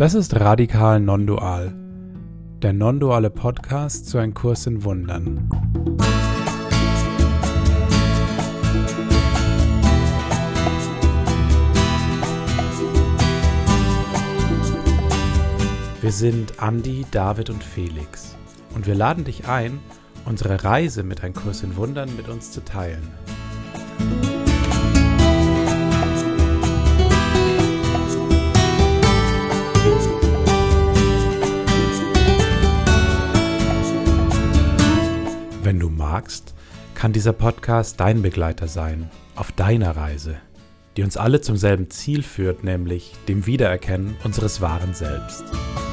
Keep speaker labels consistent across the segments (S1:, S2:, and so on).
S1: Das ist Radikal Non-Dual, der non-duale Podcast zu Ein Kurs in Wundern. Wir sind Andi, David und Felix und wir laden dich ein, unsere Reise mit Ein Kurs in Wundern mit uns zu teilen. Wenn du magst, kann dieser Podcast dein Begleiter sein, auf deiner Reise, die uns alle zum selben Ziel führt, nämlich dem Wiedererkennen unseres wahren Selbst.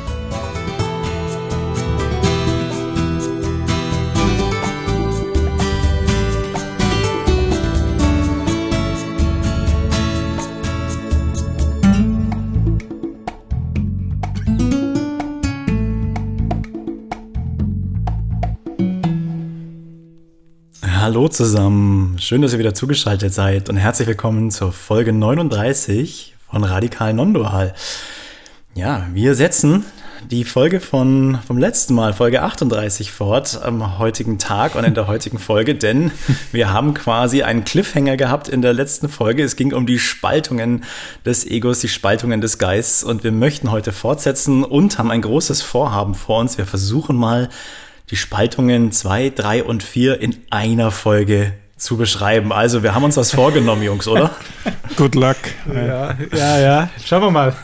S2: Hallo zusammen, schön, dass ihr wieder zugeschaltet seid und herzlich willkommen zur Folge 39 von Radikal Non-Dual. Ja, wir setzen die Folge vom letzten Mal, Folge 38, fort am heutigen Tag und in der heutigen Folge, denn wir haben quasi einen Cliffhanger gehabt in der letzten Folge. Es ging um die Spaltungen des Egos, die Spaltungen des Geistes und wir möchten heute fortsetzen und haben ein großes Vorhaben vor uns. Wir versuchen mal, die Spaltungen 2, 3 und 4 in einer Folge zu beschreiben. Also wir haben uns was vorgenommen, Jungs, oder?
S1: Good luck.
S3: Ja. Schauen wir mal.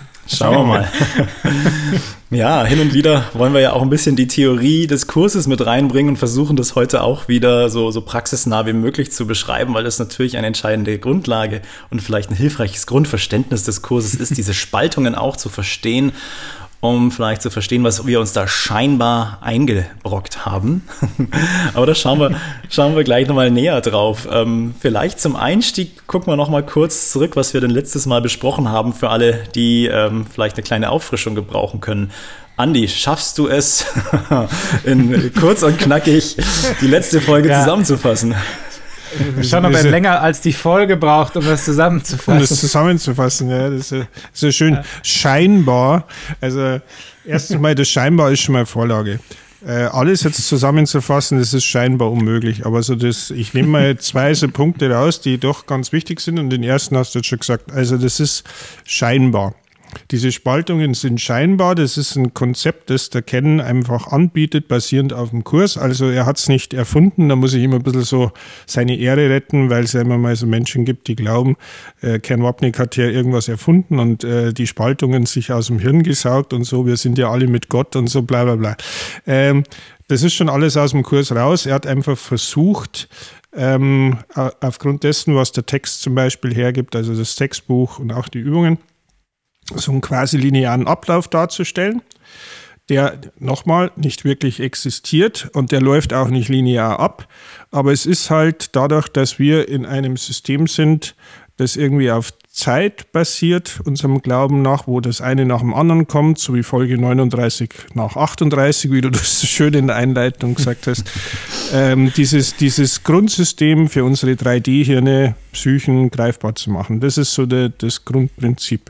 S2: Ja, hin und wieder wollen wir ja auch ein bisschen die Theorie des Kurses mit reinbringen und versuchen das heute auch wieder so praxisnah wie möglich zu beschreiben, weil das natürlich eine entscheidende Grundlage und vielleicht ein hilfreiches Grundverständnis des Kurses ist, diese Spaltungen auch zu verstehen, um vielleicht zu verstehen, was wir uns da scheinbar eingebrockt haben. Aber da schauen wir gleich nochmal näher drauf. Vielleicht zum Einstieg gucken wir nochmal kurz zurück, was wir denn letztes Mal besprochen haben, für alle, die vielleicht eine kleine Auffrischung gebrauchen können. Andi, schaffst du es, in kurz und knackig die letzte Folge zusammenzufassen?
S3: Schon noch länger als die Folge braucht, um das zusammenzufassen.
S4: Ja, das ist schön. Scheinbar, also erstens mal, das scheinbar ist schon mal Vorlage. Alles jetzt zusammenzufassen, das ist scheinbar unmöglich. Aber ich nehme mal zwei so Punkte raus, die doch ganz wichtig sind. Und den ersten hast du jetzt schon gesagt. Also das ist scheinbar. Diese Spaltungen sind scheinbar, das ist ein Konzept, das der Ken einfach anbietet, basierend auf dem Kurs. Also er hat es nicht erfunden, da muss ich immer ein bisschen so seine Ehre retten, weil es ja immer mal so Menschen gibt, die glauben, Ken Wapnick hat ja irgendwas erfunden und die Spaltungen sich aus dem Hirn gesaugt und so, wir sind ja alle mit Gott und so, bla bla bla. Das ist schon alles aus dem Kurs raus. Er hat einfach versucht, aufgrund dessen, was der Text zum Beispiel hergibt, also das Textbuch und auch die Übungen, so einen quasi linearen Ablauf darzustellen, der nochmal nicht wirklich existiert und der läuft auch nicht linear ab. Aber es ist halt dadurch, dass wir in einem System sind, das irgendwie auf Zeit basiert, unserem Glauben nach, wo das eine nach dem anderen kommt, so wie Folge 39 nach 38, wie du das so schön in der Einleitung gesagt hast. Dieses Grundsystem für unsere 3D-Hirne, Psychen greifbar zu machen. Das ist so das Grundprinzip.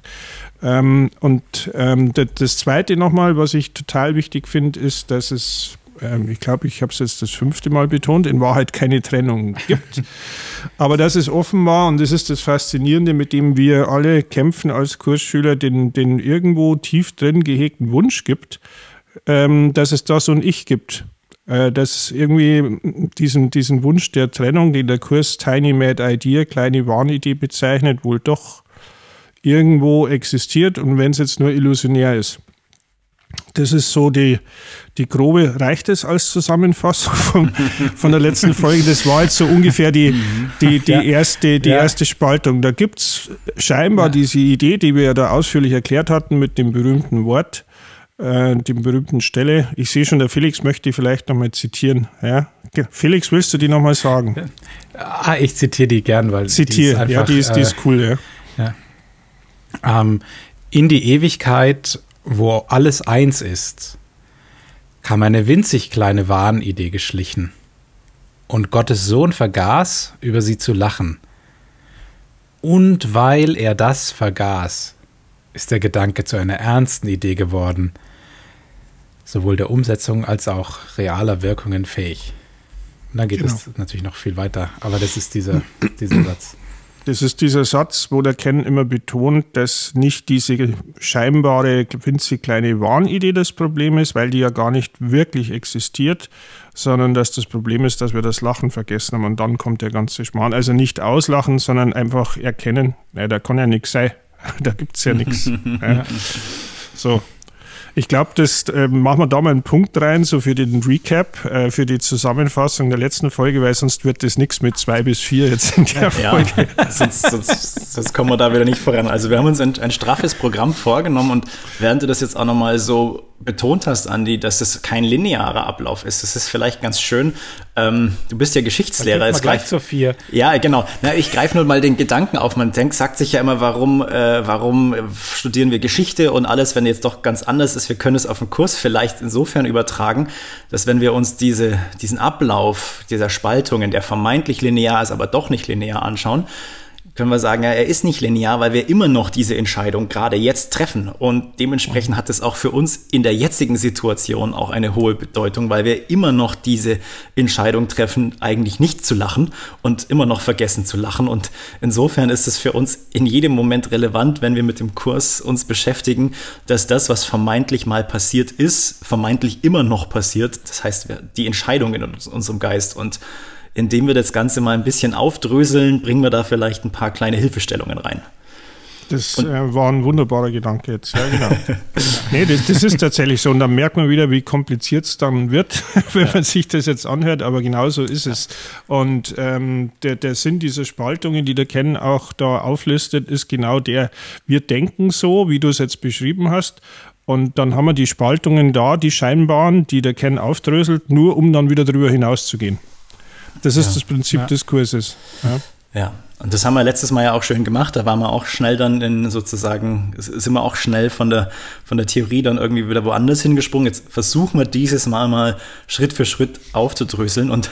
S4: Das Zweite nochmal, was ich total wichtig finde, ist, dass es, ich glaube, ich habe es jetzt das 5. Mal betont, in Wahrheit keine Trennung gibt. Aber dass es offen war, und das ist das Faszinierende, mit dem wir alle kämpfen als Kursschüler, den irgendwo tief drin gehegten Wunsch gibt, dass es da so ein Ich gibt. Dass es irgendwie diesen Wunsch der Trennung, den der Kurs Tiny Mad Idea, kleine Wahnidee bezeichnet, wohl doch irgendwo existiert und wenn es jetzt nur illusionär ist. Das ist so die grobe, reicht es als Zusammenfassung von der letzten Folge? Das war jetzt so ungefähr die erste Spaltung. Da gibt es scheinbar diese Idee, die wir ja da ausführlich erklärt hatten mit dem berühmten Wort, dem berühmten Stelle. Ich sehe schon, der Felix möchte vielleicht nochmal zitieren. Ja? Felix, willst du die nochmal sagen?
S3: Ich zitiere die gern, weil
S4: die ist cool, ja.
S3: In die Ewigkeit, wo alles eins ist, kam eine winzig kleine Wahnidee geschlichen. Und Gottes Sohn vergaß, über sie zu lachen. Und weil er das vergaß, ist der Gedanke zu einer ernsten Idee geworden, sowohl der Umsetzung als auch realer Wirkungen fähig. Und dann geht es natürlich noch viel weiter, aber das ist dieser Satz.
S4: Das ist dieser Satz, wo der Ken immer betont, dass nicht diese scheinbare, winzig kleine Wahnidee das Problem ist, weil die ja gar nicht wirklich existiert, sondern dass das Problem ist, dass wir das Lachen vergessen haben und dann kommt der ganze Schmarrn. Also nicht auslachen, sondern einfach erkennen, da kann ja nichts sein, da gibt es ja nichts. So. Ich glaube, das machen wir da mal einen Punkt rein, so für den Recap, für die Zusammenfassung der letzten Folge, weil sonst wird das nichts mit 2 bis 4 jetzt in der Folge.
S2: Sonst kommen wir da wieder nicht voran. Also wir haben uns ein straffes Programm vorgenommen und während du das jetzt auch nochmal so betont hast, Andi, dass es kein linearer Ablauf ist, das ist vielleicht ganz schön. Du bist ja Geschichtslehrer.
S3: Jetzt gleich zur 4.
S2: Ja, genau. Ich greife nur mal den Gedanken auf. Man sagt sich ja immer, warum studieren wir Geschichte und alles, wenn jetzt doch ganz anders ist. Wir können es auf den Kurs vielleicht insofern übertragen, dass wenn wir uns diesen Ablauf dieser Spaltungen, der vermeintlich linear ist, aber doch nicht linear anschauen, können wir sagen, ja, er ist nicht linear, weil wir immer noch diese Entscheidung gerade jetzt treffen. Und dementsprechend hat es auch für uns in der jetzigen Situation auch eine hohe Bedeutung, weil wir immer noch diese Entscheidung treffen, eigentlich nicht zu lachen und immer noch vergessen zu lachen. Und insofern ist es für uns in jedem Moment relevant, wenn wir mit dem Kurs uns beschäftigen, dass das, was vermeintlich mal passiert ist, vermeintlich immer noch passiert. Das heißt, die Entscheidung in unserem Geist. Und indem wir das Ganze mal ein bisschen aufdröseln, bringen wir da vielleicht ein paar kleine Hilfestellungen rein.
S4: Das war ein wunderbarer Gedanke jetzt, ja genau. Nee, das ist tatsächlich so und dann merkt man wieder, wie kompliziert es dann wird, wenn man sich das jetzt anhört, aber genau so ist es. Und der Sinn dieser Spaltungen, die der Ken auch da auflistet, ist genau der, wir denken so, wie du es jetzt beschrieben hast, und dann haben wir die Spaltungen da, die scheinbaren, die der Ken aufdröselt, nur um dann wieder drüber hinauszugehen. Das ist das Prinzip des Kurses.
S2: Ja, und das haben wir letztes Mal ja auch schön gemacht. Da waren wir auch schnell dann sind wir auch schnell von der Theorie dann irgendwie wieder woanders hingesprungen. Jetzt versuchen wir dieses Mal Schritt für Schritt aufzudröseln und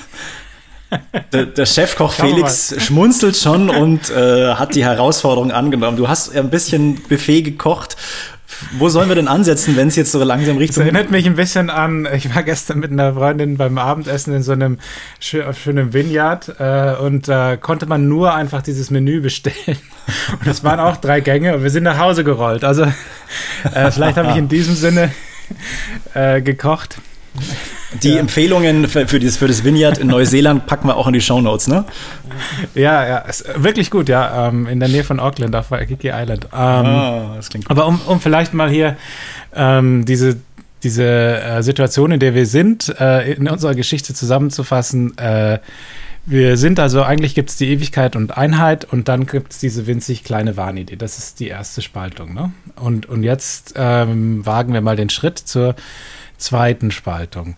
S2: der Chefkoch Felix schmunzelt schon und hat die Herausforderung angenommen. Du hast ein bisschen Buffet gekocht. Wo sollen wir denn ansetzen, wenn es jetzt so langsam Richtung...
S3: Das erinnert mich ein bisschen an, ich war gestern mit einer Freundin beim Abendessen in so einem schönen Vineyard und da konnte man nur einfach dieses Menü bestellen. Und es waren auch 3 Gänge und wir sind nach Hause gerollt. Also vielleicht habe ich in diesem Sinne gekocht.
S2: Die Empfehlungen für das Vineyard in Neuseeland packen wir auch in die Shownotes, ne?
S3: Ja, ist wirklich gut, ja. In der Nähe von Auckland auf Waikiki Island.
S2: Das klingt gut.
S3: Aber um vielleicht mal hier diese Situation, in der wir sind, in unserer Geschichte zusammenzufassen. Wir sind also, eigentlich gibt es die Ewigkeit und Einheit und dann gibt es diese winzig kleine Wahnidee. Das ist die erste Spaltung, ne? Und jetzt wagen wir mal den Schritt zur zweiten Spaltung.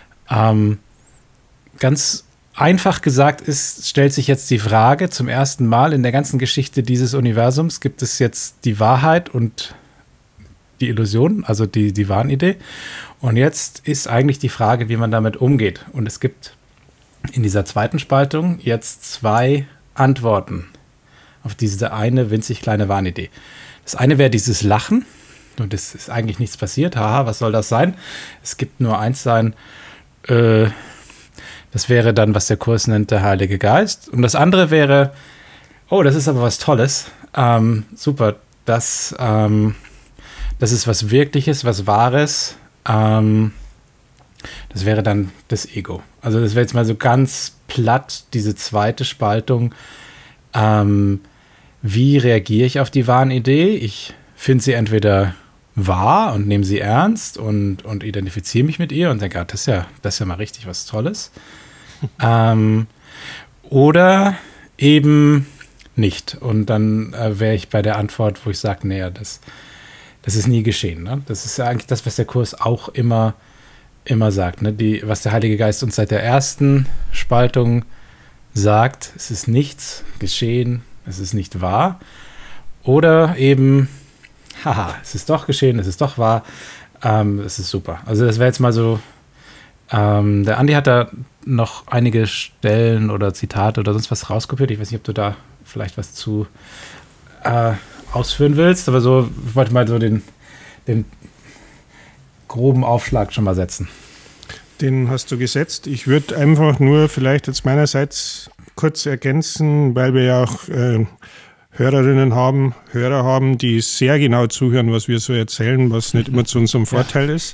S3: Ganz einfach gesagt stellt sich jetzt die Frage, zum ersten Mal in der ganzen Geschichte dieses Universums gibt es jetzt die Wahrheit und die Illusion, also die Wahnidee. Und jetzt ist eigentlich die Frage, wie man damit umgeht. Und es gibt in dieser zweiten Spaltung jetzt 2 Antworten auf diese eine winzig kleine Wahnidee. Das eine wäre dieses Lachen. Und es ist eigentlich nichts passiert. Haha, was soll das sein? Es gibt nur eins sein. Das wäre dann, was der Kurs nennt, der Heilige Geist. Und das andere wäre, oh, das ist aber was Tolles. Super, das ist was Wirkliches, was Wahres. Das wäre dann das Ego. Also das wäre jetzt mal so ganz platt, diese zweite Spaltung. Wie reagiere ich auf die Wahnidee? Ich finde sie entweder wahr und nehme sie ernst und identifiziere mich mit ihr und denke, das ist ja mal richtig was Tolles. Oder eben nicht. Und dann wäre ich bei der Antwort, wo ich sage, naja, das ist nie geschehen. Ne? Das ist ja eigentlich das, was der Kurs auch immer sagt. Ne? Was der Heilige Geist uns seit der ersten Spaltung sagt, es ist nichts geschehen, es ist nicht wahr. Oder eben haha, es ist doch geschehen, es ist doch wahr, es ist super. Also das wäre jetzt mal so, der Andi hat da noch einige Stellen oder Zitate oder sonst was rauskopiert. Ich weiß nicht, ob du da vielleicht was zu ausführen willst, aber so, ich wollte mal so den groben Aufschlag schon mal setzen.
S4: Den hast du gesetzt. Ich würde einfach nur vielleicht jetzt meinerseits kurz ergänzen, weil wir ja auch Hörer haben, die sehr genau zuhören, was wir so erzählen, was nicht immer zu unserem Vorteil ist.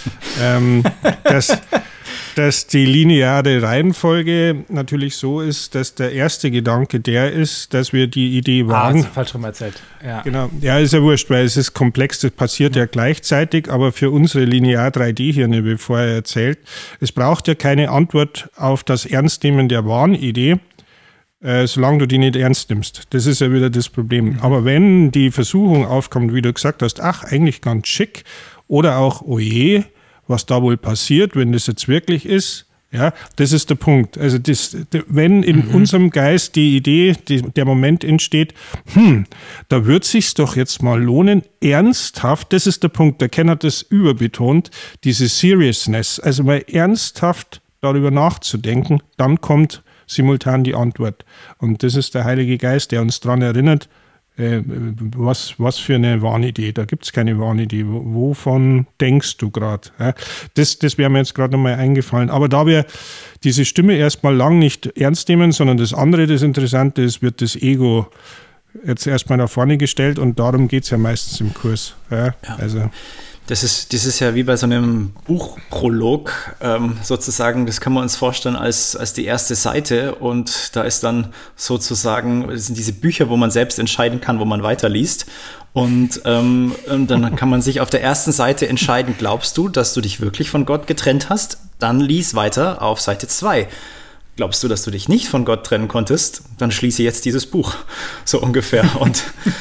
S4: Dass die lineare Reihenfolge natürlich so ist, dass der erste Gedanke der ist, dass wir die Idee wagen.
S3: Hast du falsch rum erzählt. Ja.
S4: Genau. Ja, ist ja wurscht, weil es ist komplex, das passiert ja gleichzeitig, aber für unsere linear 3D-Hirne, wie vorher erzählt, es braucht ja keine Antwort auf das Ernstnehmen der Wahnidee, solange du die nicht ernst nimmst. Das ist ja wieder das Problem. Aber wenn die Versuchung aufkommt, wie du gesagt hast, ach, eigentlich ganz schick, oder auch, oh je, was da wohl passiert, wenn das jetzt wirklich ist, ja, das ist der Punkt. Also wenn in unserem Geist die Idee, der Moment entsteht, da wird es sich doch jetzt mal lohnen, ernsthaft, das ist der Punkt, der Ken hat das überbetont, diese Seriousness, also mal ernsthaft darüber nachzudenken, dann kommt simultan die Antwort. Und das ist der Heilige Geist, der uns daran erinnert, was für eine Wahnidee. Da gibt es keine Wahnidee. Wovon denkst du gerade? Ja, das wäre mir jetzt gerade nochmal eingefallen. Aber da wir diese Stimme erstmal lang nicht ernst nehmen, sondern das andere, das Interessante ist, wird das Ego jetzt erstmal nach vorne gestellt und darum geht es ja meistens im Kurs. Ja. Also.
S2: Das ist ja wie bei so einem Buchprolog sozusagen, das können wir uns vorstellen als die erste Seite und da ist dann sozusagen, das sind diese Bücher, wo man selbst entscheiden kann, wo man weiterliest und dann kann man sich auf der ersten Seite entscheiden, glaubst du, dass du dich wirklich von Gott getrennt hast? Dann lies weiter auf Seite 2. Glaubst du, dass du dich nicht von Gott trennen konntest? Dann schließe jetzt dieses Buch, so ungefähr und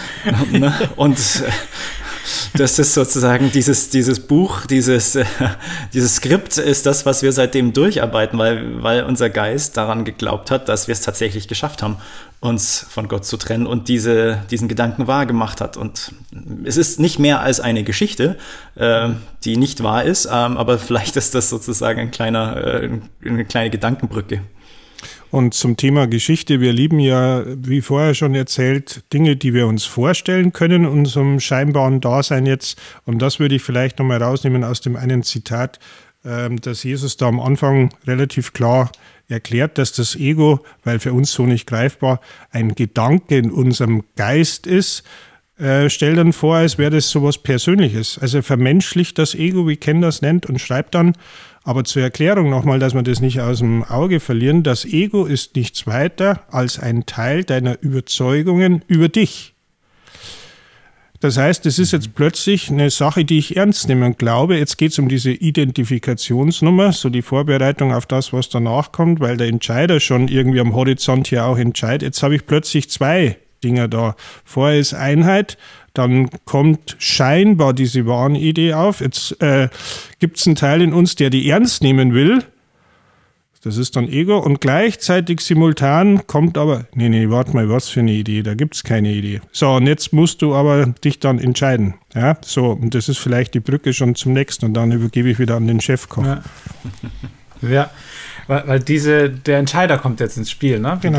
S2: das ist sozusagen dieses Buch, dieses Skript ist das, was wir seitdem durcharbeiten, weil unser Geist daran geglaubt hat, dass wir es tatsächlich geschafft haben, uns von Gott zu trennen und diesen Gedanken wahr gemacht hat. Und es ist nicht mehr als eine Geschichte, die nicht wahr ist, aber vielleicht ist das sozusagen eine kleine Gedankenbrücke.
S4: Und zum Thema Geschichte, wir lieben ja, wie vorher schon erzählt, Dinge, die wir uns vorstellen können, unserem scheinbaren Dasein jetzt. Und das würde ich vielleicht nochmal rausnehmen aus dem einen Zitat, dass Jesus da am Anfang relativ klar erklärt, dass das Ego, weil für uns so nicht greifbar, ein Gedanke in unserem Geist ist. Stell dann vor, als wäre das sowas Persönliches. Also vermenschlicht das Ego, wie Ken das nennt, und schreibt dann, aber zur Erklärung nochmal, dass wir das nicht aus dem Auge verlieren, das Ego ist nichts weiter als ein Teil deiner Überzeugungen über dich. Das heißt, es ist jetzt plötzlich eine Sache, die ich ernst nehme und glaube. Jetzt geht es um diese Identifikationsnummer, so die Vorbereitung auf das, was danach kommt, weil der Entscheider schon irgendwie am Horizont hier auch entscheidet. Jetzt habe ich plötzlich zwei Dinger da. Vorher ist Einheit, dann kommt scheinbar diese Wahnidee auf. Jetzt gibt es einen Teil in uns, der die ernst nehmen will. Das ist dann Ego. Und gleichzeitig simultan kommt aber, nee, warte mal, was für eine Idee? Da gibt es keine Idee. So, und jetzt musst du aber dich dann entscheiden. Ja, so, und das ist vielleicht die Brücke schon zum nächsten. Und dann übergebe ich wieder an den Chefkoch.
S3: Ja, weil der Entscheider kommt jetzt ins Spiel, ne?
S4: Genau.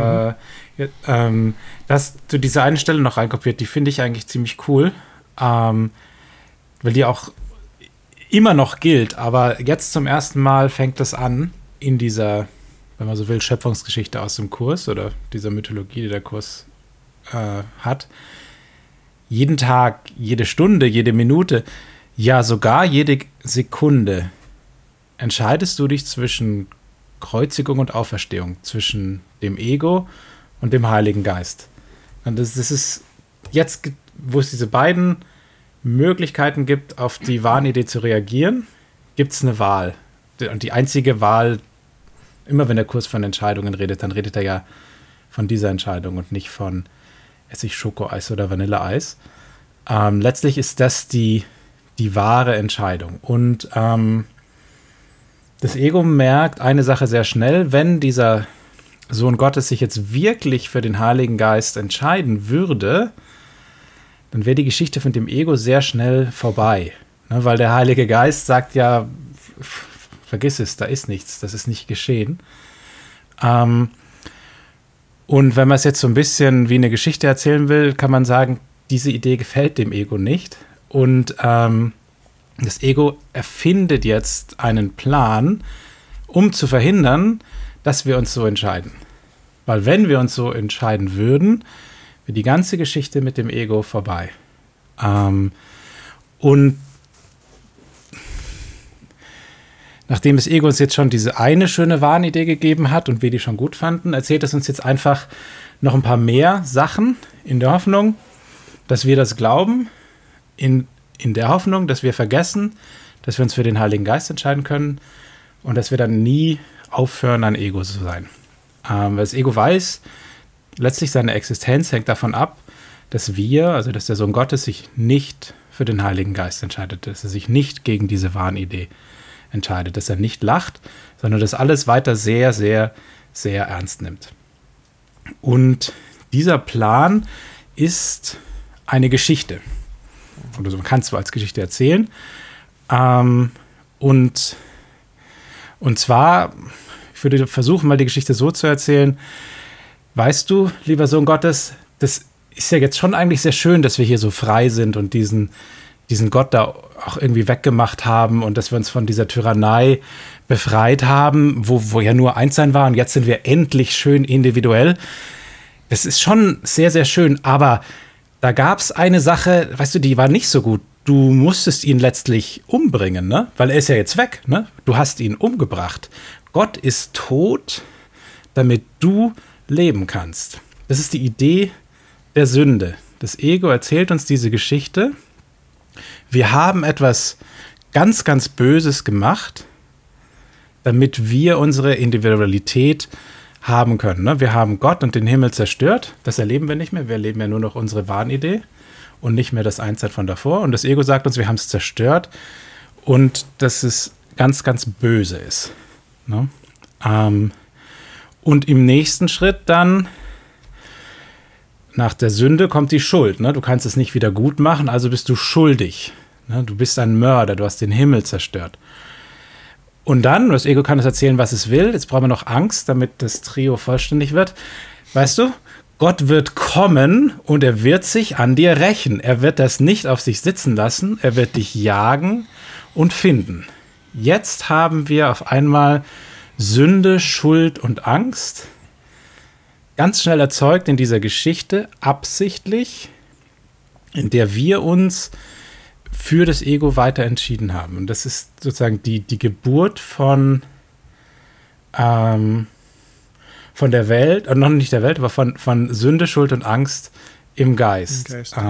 S3: Dass du diese eine Stelle noch reinkopiert, die finde ich eigentlich ziemlich cool, weil die auch immer noch gilt, aber jetzt zum ersten Mal fängt das an in dieser, wenn man so will, Schöpfungsgeschichte aus dem Kurs oder dieser Mythologie, die der Kurs hat. Jeden Tag, jede Stunde, jede Minute, ja sogar jede Sekunde entscheidest du dich zwischen Kreuzigung und Auferstehung, zwischen dem Ego und dem Heiligen Geist. Und das ist jetzt, wo es diese beiden Möglichkeiten gibt, auf die Wahnidee zu reagieren, gibt es eine Wahl. Und die einzige Wahl, immer wenn der Kurs von Entscheidungen redet, dann redet er ja von dieser Entscheidung und nicht von Essig, Schokoeis oder Vanilleeis. Letztlich ist das die wahre Entscheidung. Und das Ego merkt eine Sache sehr schnell, wenn dieser Sohn Gottes sich jetzt wirklich für den Heiligen Geist entscheiden würde, dann wäre die Geschichte von dem Ego sehr schnell vorbei. Ne, weil der Heilige Geist sagt ja, vergiss es, da ist nichts, das ist nicht geschehen. Und wenn man es jetzt so ein bisschen wie eine Geschichte erzählen will, kann man sagen, diese Idee gefällt dem Ego nicht. Und das Ego erfindet jetzt einen Plan, um zu verhindern, dass wir uns so entscheiden. Weil wenn wir uns so entscheiden würden, wäre die ganze Geschichte mit dem Ego vorbei. Und nachdem das Ego uns jetzt schon diese eine schöne Wahnidee gegeben hat und wir die schon gut fanden, erzählt es uns jetzt einfach noch ein paar mehr Sachen in der Hoffnung, dass wir das glauben, in der Hoffnung, dass wir vergessen, dass wir uns für den Heiligen Geist entscheiden können und dass wir dann nie aufhören, ein Ego zu sein. Weil das Ego weiß, letztlich seine Existenz hängt davon ab, dass wir, also dass der Sohn Gottes sich nicht für den Heiligen Geist entscheidet, dass er sich nicht gegen diese Wahnidee entscheidet, dass er nicht lacht, sondern das alles weiter sehr, sehr, sehr ernst nimmt. Und dieser Plan ist eine Geschichte. Oder man kann es so als Geschichte erzählen. Und zwar, ich würde versuchen, mal die Geschichte so zu erzählen. Weißt du, lieber Sohn Gottes, das ist ja jetzt schon eigentlich sehr schön, dass wir hier so frei sind und diesen Gott da auch irgendwie weggemacht haben und dass wir uns von dieser Tyrannei befreit haben, wo ja nur Einssein war und jetzt sind wir endlich schön individuell. Das ist schon sehr, sehr schön, aber da gab es eine Sache, weißt du, die war nicht so gut. Du musstest ihn letztlich umbringen, ne? Weil er ist ja jetzt weg, ne? Du hast ihn umgebracht. Gott ist tot, damit du leben kannst. Das ist die Idee der Sünde. Das Ego erzählt uns diese Geschichte. Wir haben etwas ganz, ganz Böses gemacht, damit wir unsere Individualität haben können. Ne? Wir haben Gott und den Himmel zerstört. Das erleben wir nicht mehr. Wir erleben ja nur noch unsere Wahnidee und nicht mehr das Einssein von davor. Und das Ego sagt uns, wir haben es zerstört und dass es ganz, ganz böse ist. Ne? Und im nächsten Schritt dann, nach der Sünde kommt die Schuld. Ne? Du kannst es nicht wieder gut machen, also bist du schuldig. Ne? Du bist ein Mörder, du hast den Himmel zerstört. Und dann, das Ego kann es erzählen, was es will. Jetzt brauchen wir noch Angst, damit das Trio vollständig wird. Weißt du, Gott wird kommen und er wird sich an dir rächen. Er wird das nicht auf sich sitzen lassen. Er wird dich jagen und finden. Jetzt haben wir auf einmal Sünde, Schuld und Angst. Ganz schnell erzeugt in dieser Geschichte, absichtlich, in der wir uns für das Ego weiter entschieden haben. Und das ist sozusagen die Geburt von der Welt, noch nicht der Welt, aber von Sünde, Schuld und Angst im Geist.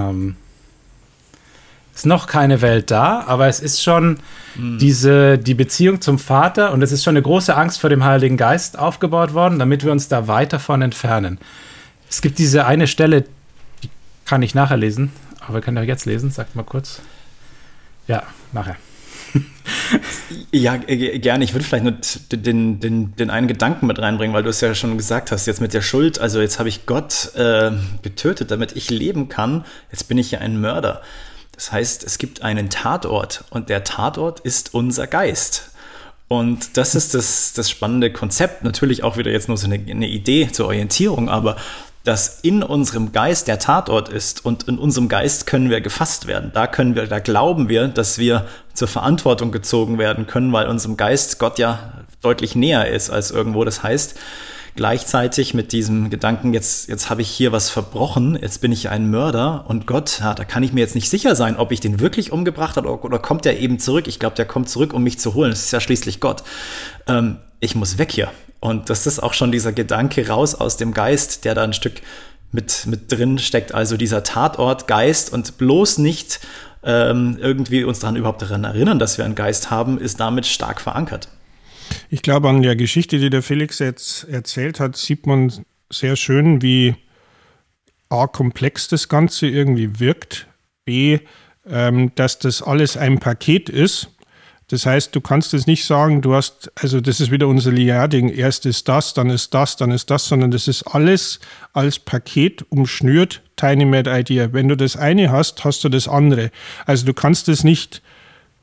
S3: Ist noch keine Welt da, aber es ist schon die Beziehung zum Vater und es ist schon eine große Angst vor dem Heiligen Geist aufgebaut worden, damit wir uns da weit davon entfernen. Es gibt diese eine Stelle, die kann ich nachher lesen, aber wir können ja jetzt lesen, sagt mal kurz. Ja, nachher.
S2: Ja, gerne. Ich würde vielleicht nur den einen Gedanken mit reinbringen, weil du es ja schon gesagt hast, jetzt mit der Schuld, also jetzt habe ich Gott getötet, damit ich leben kann, jetzt bin ich ja ein Mörder. Das heißt, es gibt einen Tatort und der Tatort ist unser Geist. Und das ist das spannende Konzept, natürlich auch wieder jetzt nur so eine Idee zur Orientierung, aber dass in unserem Geist der Tatort ist und in unserem Geist können wir gefasst werden. Da glauben wir, dass wir zur Verantwortung gezogen werden können, weil unserem Geist Gott ja deutlich näher ist als irgendwo. Das heißt, gleichzeitig mit diesem Gedanken, jetzt habe ich hier was verbrochen, jetzt bin ich ein Mörder und Gott, ja, da kann ich mir jetzt nicht sicher sein, ob ich den wirklich umgebracht habe oder kommt der eben zurück. Ich glaube, der kommt zurück, um mich zu holen. Das ist ja schließlich Gott. Ich muss weg hier. Und das ist auch schon dieser Gedanke raus aus dem Geist, der da ein Stück mit drin steckt. Also dieser Tatort, Geist und bloß nicht irgendwie uns überhaupt daran erinnern, dass wir einen Geist haben, ist damit stark verankert.
S4: Ich glaube, an der Geschichte, die der Felix jetzt erzählt hat, sieht man sehr schön, wie A, komplex das Ganze irgendwie wirkt, B, dass das alles ein Paket ist. Das heißt, du kannst es nicht sagen, das ist wieder unser Linear-Ding, erst ist das, dann ist das, dann ist das, sondern das ist alles als Paket umschnürt, Tiny Mad Idea. Wenn du das eine hast, hast du das andere. Also du kannst es nicht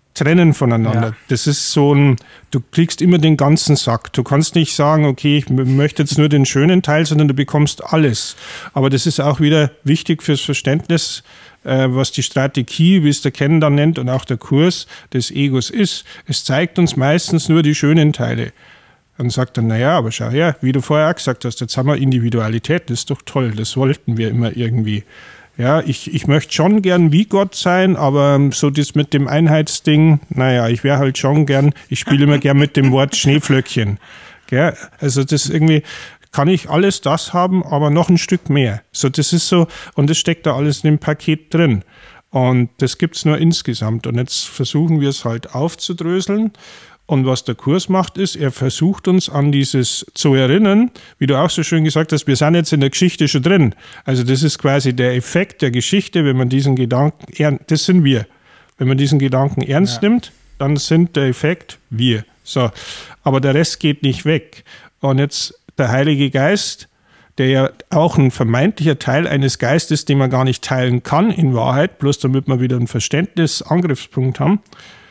S4: trennen voneinander.
S3: Ja.
S4: Das ist du kriegst immer den ganzen Sack. Du kannst nicht sagen, okay, ich möchte jetzt nur den schönen Teil, sondern du bekommst alles. Aber das ist auch wieder wichtig fürs Verständnis, was die Strategie, wie es der Ken dann nennt, und auch der Kurs des Egos ist. Es zeigt uns meistens nur die schönen Teile. Dann sagt er, naja, aber schau her, wie du vorher auch gesagt hast, jetzt haben wir Individualität, das ist doch toll, das wollten wir immer irgendwie. Ja, ich möchte schon gern wie Gott sein, aber so das mit dem Einheitsding, naja, ich wäre halt schon gern, ich spiele immer gern mit dem Wort Schneeflöckchen. Gell? Also das irgendwie, kann ich alles das haben, aber noch ein Stück mehr. So, das ist so, und das steckt da alles in dem Paket drin. Und das gibt's nur insgesamt. Und jetzt versuchen wir es halt aufzudröseln. Und was der Kurs macht, ist, er versucht uns an dieses zu erinnern, wie du auch so schön gesagt hast, wir sind jetzt in der Geschichte schon drin. Also das ist quasi der Effekt der Geschichte, wenn man diesen Gedanken, das sind wir. Wenn man diesen Gedanken ernst nimmt, dann sind der Effekt wir. So, aber der Rest geht nicht weg. Und jetzt der Heilige Geist, der ja auch ein vermeintlicher Teil eines Geistes, den man gar nicht teilen kann in Wahrheit, bloß damit wir wieder einen Verständnis-Angriffspunkt haben,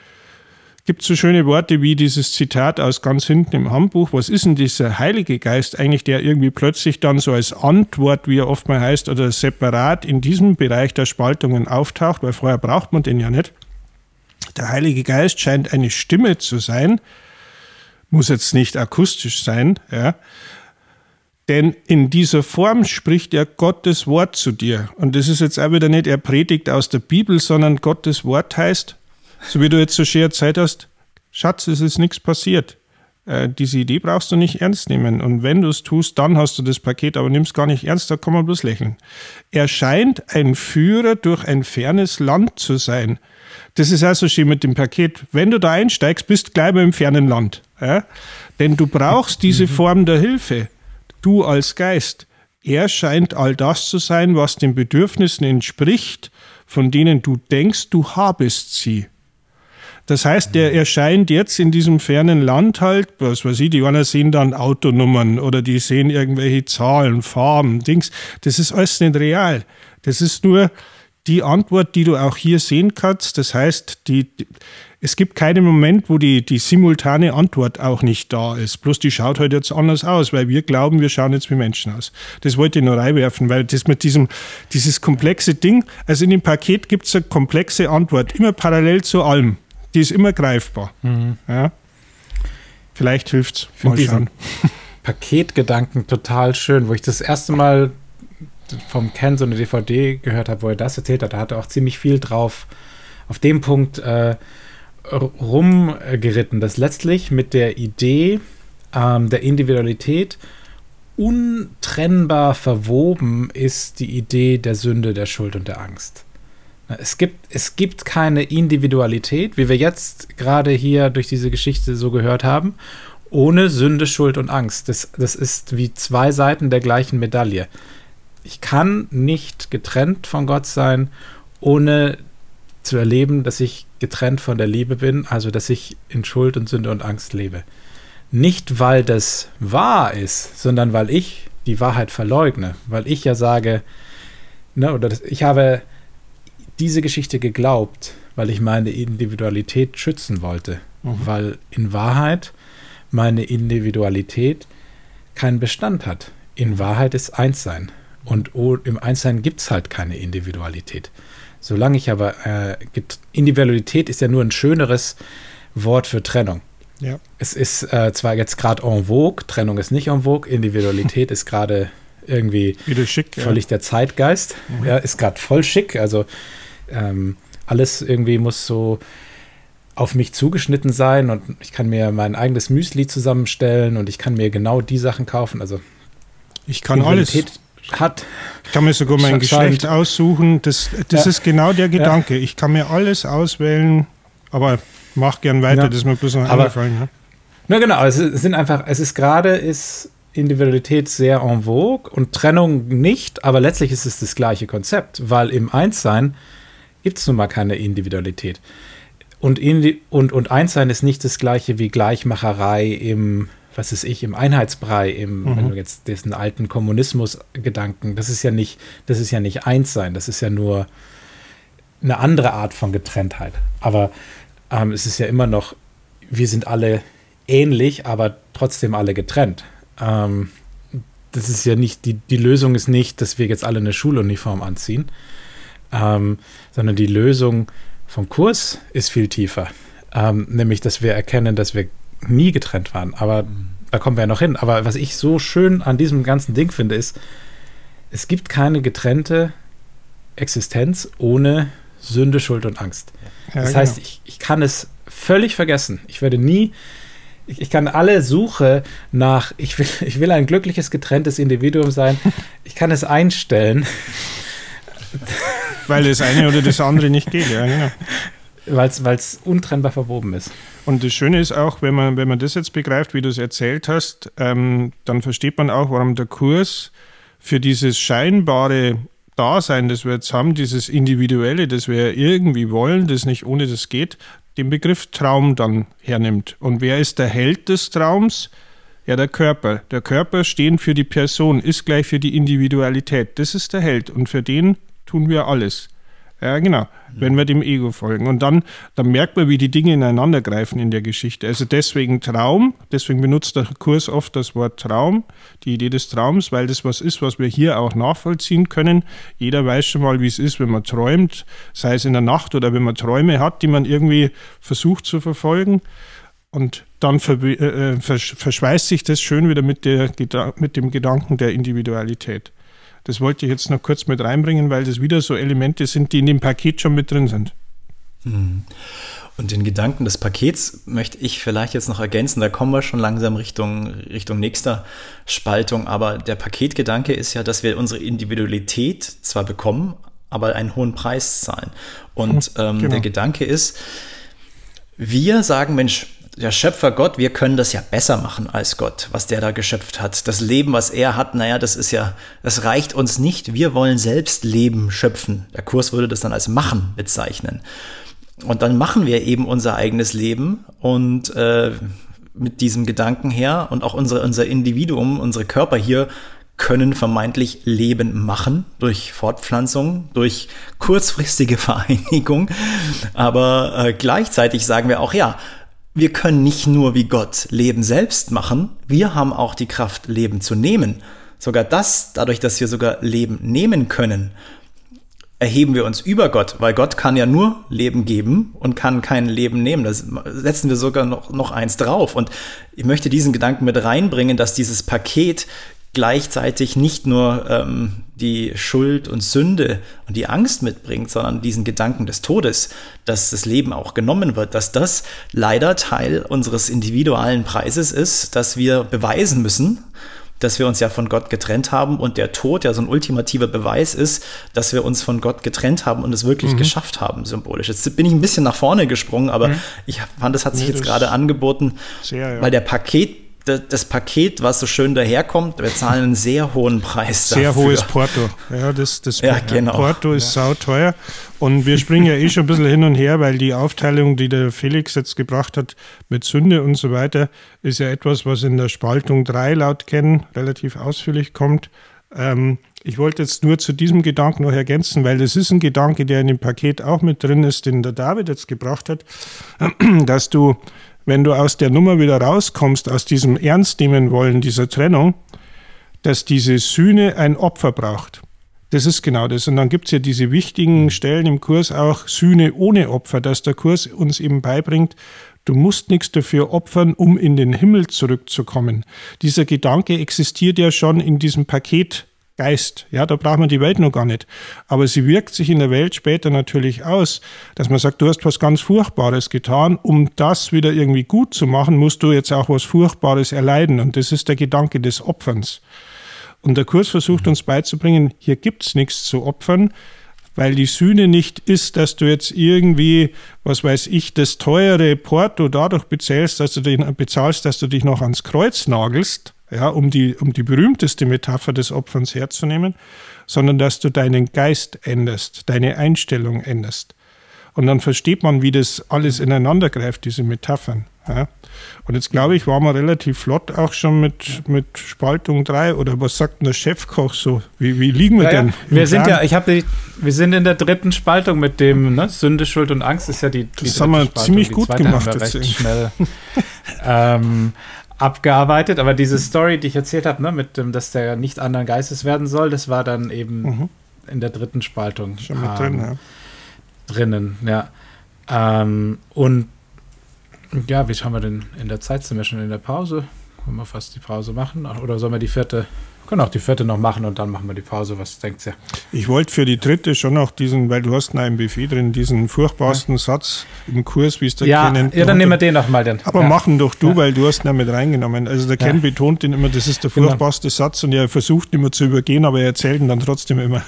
S4: gibt so schöne Worte wie dieses Zitat aus ganz hinten im Handbuch. Was ist denn dieser Heilige Geist eigentlich, der irgendwie plötzlich dann so als Antwort, wie er oft mal heißt, oder separat in diesem Bereich der Spaltungen auftaucht, weil vorher braucht man den ja nicht. Der Heilige Geist scheint eine Stimme zu sein, muss jetzt nicht akustisch sein, ja, denn in dieser Form spricht er Gottes Wort zu dir. Und das ist jetzt auch wieder nicht, er predigt aus der Bibel, sondern Gottes Wort heißt, so wie du jetzt so schön erzählt hast, Schatz, es ist nichts passiert. Diese Idee brauchst du nicht ernst nehmen. Und wenn du es tust, dann hast du das Paket, aber nimm es gar nicht ernst, da kann man bloß lächeln. Er scheint ein Führer durch ein fernes Land zu sein. Das ist auch so schön mit dem Paket. Wenn du da einsteigst, bist du gleich mal im fernen Land. Ja? Denn du brauchst diese Form der Hilfe. Du als Geist. Er scheint all das zu sein, was den Bedürfnissen entspricht, von denen du denkst, du habest sie. Das heißt, der erscheint jetzt in diesem fernen Land halt, was weiß ich, die anderen sehen dann Autonummern oder die sehen irgendwelche Zahlen, Farben, Dings. Das ist alles nicht real. Das ist nur die Antwort, die du auch hier sehen kannst. Das heißt, es gibt keinen Moment, wo die simultane Antwort auch nicht da ist. Bloß die schaut halt jetzt anders aus, weil wir glauben, wir schauen jetzt wie Menschen aus. Das wollte ich nur reinwerfen, weil das mit dieses komplexe Ding, also in dem Paket gibt es eine komplexe Antwort, immer parallel zu allem. Die ist immer greifbar. Ja. Vielleicht hilft's.
S3: Mal schauen. Paketgedanken total schön, wo ich das erste Mal vom Ken so eine DVD gehört habe, wo er das erzählt hat, da hat er auch ziemlich viel drauf auf dem Punkt rumgeritten, dass letztlich mit der Idee der Individualität untrennbar verwoben ist die Idee der Sünde, der Schuld und der Angst. Es gibt keine Individualität, wie wir jetzt gerade hier durch diese Geschichte so gehört haben, ohne Sünde, Schuld und Angst. Das ist wie zwei Seiten der gleichen Medaille. Ich kann nicht getrennt von Gott sein, ohne zu erleben, dass ich getrennt von der Liebe bin, also dass ich in Schuld und Sünde und Angst lebe. Nicht, weil das wahr ist, sondern weil ich die Wahrheit verleugne, weil ich ja sage, ich habe diese Geschichte geglaubt, weil ich meine Individualität schützen wollte, weil in Wahrheit meine Individualität keinen Bestand hat. In Wahrheit ist Einssein und im Einssein gibt es halt keine Individualität. Solange ich aber, Individualität ist ja nur ein schöneres Wort für Trennung. Ja. Es ist zwar jetzt gerade en vogue, Trennung ist nicht en vogue, Individualität ist gerade irgendwie schick, völlig der Zeitgeist. Ja, ist gerade voll schick, also alles irgendwie muss so auf mich zugeschnitten sein und ich kann mir mein eigenes Müsli zusammenstellen und ich kann mir genau die Sachen kaufen. Also
S4: ich kann alles. Ich kann mir sogar mein Geschlecht aussuchen. Das ist genau der Gedanke. Ich kann mir alles auswählen, aber mach gern weiter, das ist mir bloß noch eingefallen.
S3: Na genau, es ist Individualität sehr en vogue und Trennung nicht, aber letztlich ist es das gleiche Konzept, weil im Einssein gibt es nun mal keine Individualität. Und Einssein ist nicht das gleiche wie Gleichmacherei im Einheitsbrei, wenn du jetzt diesen alten Kommunismus-Gedanken, das ist ja nicht Einssein, das ist ja nur eine andere Art von Getrenntheit. Aber Es ist ja immer noch, wir sind alle ähnlich, aber trotzdem alle getrennt. Das ist ja nicht, die Lösung ist nicht, dass wir jetzt alle eine Schuluniform anziehen, sondern die Lösung vom Kurs ist viel tiefer. Nämlich, dass wir erkennen, dass wir nie getrennt waren. Aber da kommen wir ja noch hin. Aber was ich so schön an diesem ganzen Ding finde, ist, es gibt keine getrennte Existenz ohne Sünde, Schuld und Angst. Ja, das heißt, ich kann es völlig vergessen. Ich werde nie, ich kann alle Suche nach, ich will ein glückliches, getrenntes Individuum sein, ich kann es einstellen.
S4: Weil das eine oder das andere nicht geht, ja, genau.
S3: Weil es untrennbar verwoben ist. Und
S4: das Schöne ist auch, wenn man das jetzt begreift, wie du es erzählt hast, dann versteht man auch, warum der Kurs für dieses scheinbare Dasein, das wir jetzt haben, dieses Individuelle, das wir irgendwie wollen, das nicht ohne das geht, den Begriff Traum dann hernimmt. Und wer ist der Held des Traums? Ja, der Körper. Der Körper stehend für die Person, ist gleich für die Individualität. Das ist der Held und für den tun wir alles. Ja, genau, wenn wir dem Ego folgen. Und dann merkt man, wie die Dinge ineinander greifen in der Geschichte. Also deswegen Traum, deswegen benutzt der Kurs oft das Wort Traum, die Idee des Traums, weil das was ist, was wir hier auch nachvollziehen können. Jeder weiß schon mal, wie es ist, wenn man träumt, sei es in der Nacht oder wenn man Träume hat, die man irgendwie versucht zu verfolgen. Und dann verschweißt sich das schön wieder mit dem Gedanken der Individualität. Das wollte ich jetzt noch kurz mit reinbringen, weil das wieder so Elemente sind, die in dem Paket schon mit drin sind.
S2: Und den Gedanken des Pakets möchte ich vielleicht jetzt noch ergänzen. Da kommen wir schon langsam Richtung nächster Spaltung. Aber der Paketgedanke ist ja, dass wir unsere Individualität zwar bekommen, aber einen hohen Preis zahlen. Und genau. Der Gedanke ist, wir sagen, Mensch, der Schöpfer Gott, wir können das ja besser machen als Gott, was der da geschöpft hat. Das Leben, was er hat, das reicht uns nicht. Wir wollen selbst Leben schöpfen. Der Kurs würde das dann als Machen bezeichnen. Und dann machen wir eben unser eigenes Leben und mit diesem Gedanken her und auch unser Individuum, unsere Körper hier können vermeintlich Leben machen durch Fortpflanzung, durch kurzfristige Vereinigung. Aber gleichzeitig sagen wir auch, ja, wir können nicht nur wie Gott Leben selbst machen, wir haben auch die Kraft, Leben zu nehmen. Sogar dadurch, dass wir sogar Leben nehmen können, erheben wir uns über Gott, weil Gott kann ja nur Leben geben und kann kein Leben nehmen. Da setzen wir sogar noch eins drauf. Und ich möchte diesen Gedanken mit reinbringen, dass dieses Paket gleichzeitig nicht nur die Schuld und Sünde und die Angst mitbringt, sondern diesen Gedanken des Todes, dass das Leben auch genommen wird, dass das leider Teil unseres individuellen Preises ist, dass wir beweisen müssen, dass wir uns ja von Gott getrennt haben und der Tod ja so ein ultimativer Beweis ist, dass wir uns von Gott getrennt haben und es wirklich geschafft haben, symbolisch. Jetzt bin ich ein bisschen nach vorne gesprungen, aber ich fand, das hat sich jetzt gerade angeboten, weil das Paket, was so schön daherkommt, wir zahlen einen sehr hohen Preis dafür.
S4: Sehr hohes Porto. Ja, das
S2: genau.
S4: Porto ist sauteuer. Und wir springen ja schon ein bisschen hin und her, weil die Aufteilung, die der Felix jetzt gebracht hat mit Sünde und so weiter, ist ja etwas, was in der Spaltung 3 laut kennen relativ ausführlich kommt. Ich wollte jetzt nur zu diesem Gedanken noch ergänzen, weil das ist ein Gedanke, der in dem Paket auch mit drin ist, den der David jetzt gebracht hat, dass du, wenn du aus der Nummer wieder rauskommst, aus diesem Ernst nehmen wollen, dieser Trennung, dass diese Sühne ein Opfer braucht. Das ist genau das. Und dann gibt es ja diese wichtigen Stellen im Kurs auch, Sühne ohne Opfer, dass der Kurs uns eben beibringt, du musst nichts dafür opfern, um in den Himmel zurückzukommen. Dieser Gedanke existiert ja schon in diesem Paket Geist. Ja, da braucht man die Welt noch gar nicht. Aber sie wirkt sich in der Welt später natürlich aus, dass man sagt, du hast was ganz Furchtbares getan. Um das wieder irgendwie gut zu machen, musst du jetzt auch was Furchtbares erleiden. Und das ist der Gedanke des Opferns. Und der Kurs versucht uns beizubringen, hier gibt's nichts zu opfern, weil die Sühne nicht ist, dass du jetzt irgendwie, was weiß ich, das teure Porto dadurch bezahlst, dass du dich noch ans Kreuz nagelst, ja, um die berühmteste Metapher des Opferns herzunehmen, sondern dass du deinen Geist änderst, deine Einstellung änderst. Und dann versteht man, wie das alles ineinander greift, diese Metaphern. Ja. Und jetzt glaube ich, waren wir relativ flott auch schon mit Spaltung 3 oder was sagt denn der Chefkoch so? Wie liegen wir denn?
S3: Wir sind wir sind in der 3. Spaltung mit dem, ne? Sünde, Schuld und Angst ist ja die
S4: das haben wir
S3: Spaltung.
S4: ziemlich gut gemacht.
S3: Haben wir recht schnell abgearbeitet, aber diese Story, die ich erzählt habe, ne, mit dem, dass der nicht anderen Geistes werden soll, das war dann eben in der 3. Spaltung.
S4: Schon mit drin, ja.
S3: Drinnen, ja. Und ja, wie schauen wir denn in der Zeit? Sind wir schon in der Pause? Können wir fast die Pause machen? Oder sollen wir die 4.? Können auch die 4. noch machen und dann machen wir die Pause. Was denkt ihr?
S4: Ich wollte für die 3. schon noch diesen, weil du hast noch im Buffet drin, diesen furchtbarsten Satz im Kurs, wie es der Ken nennt.
S3: Ja, dann nehmen wir den nochmal.
S4: Aber machen doch du, weil du hast ihn mit reingenommen. Also der Ken betont ihn immer, das ist der furchtbarste Satz und er versucht ihn immer zu übergehen, aber er erzählt ihn dann trotzdem immer.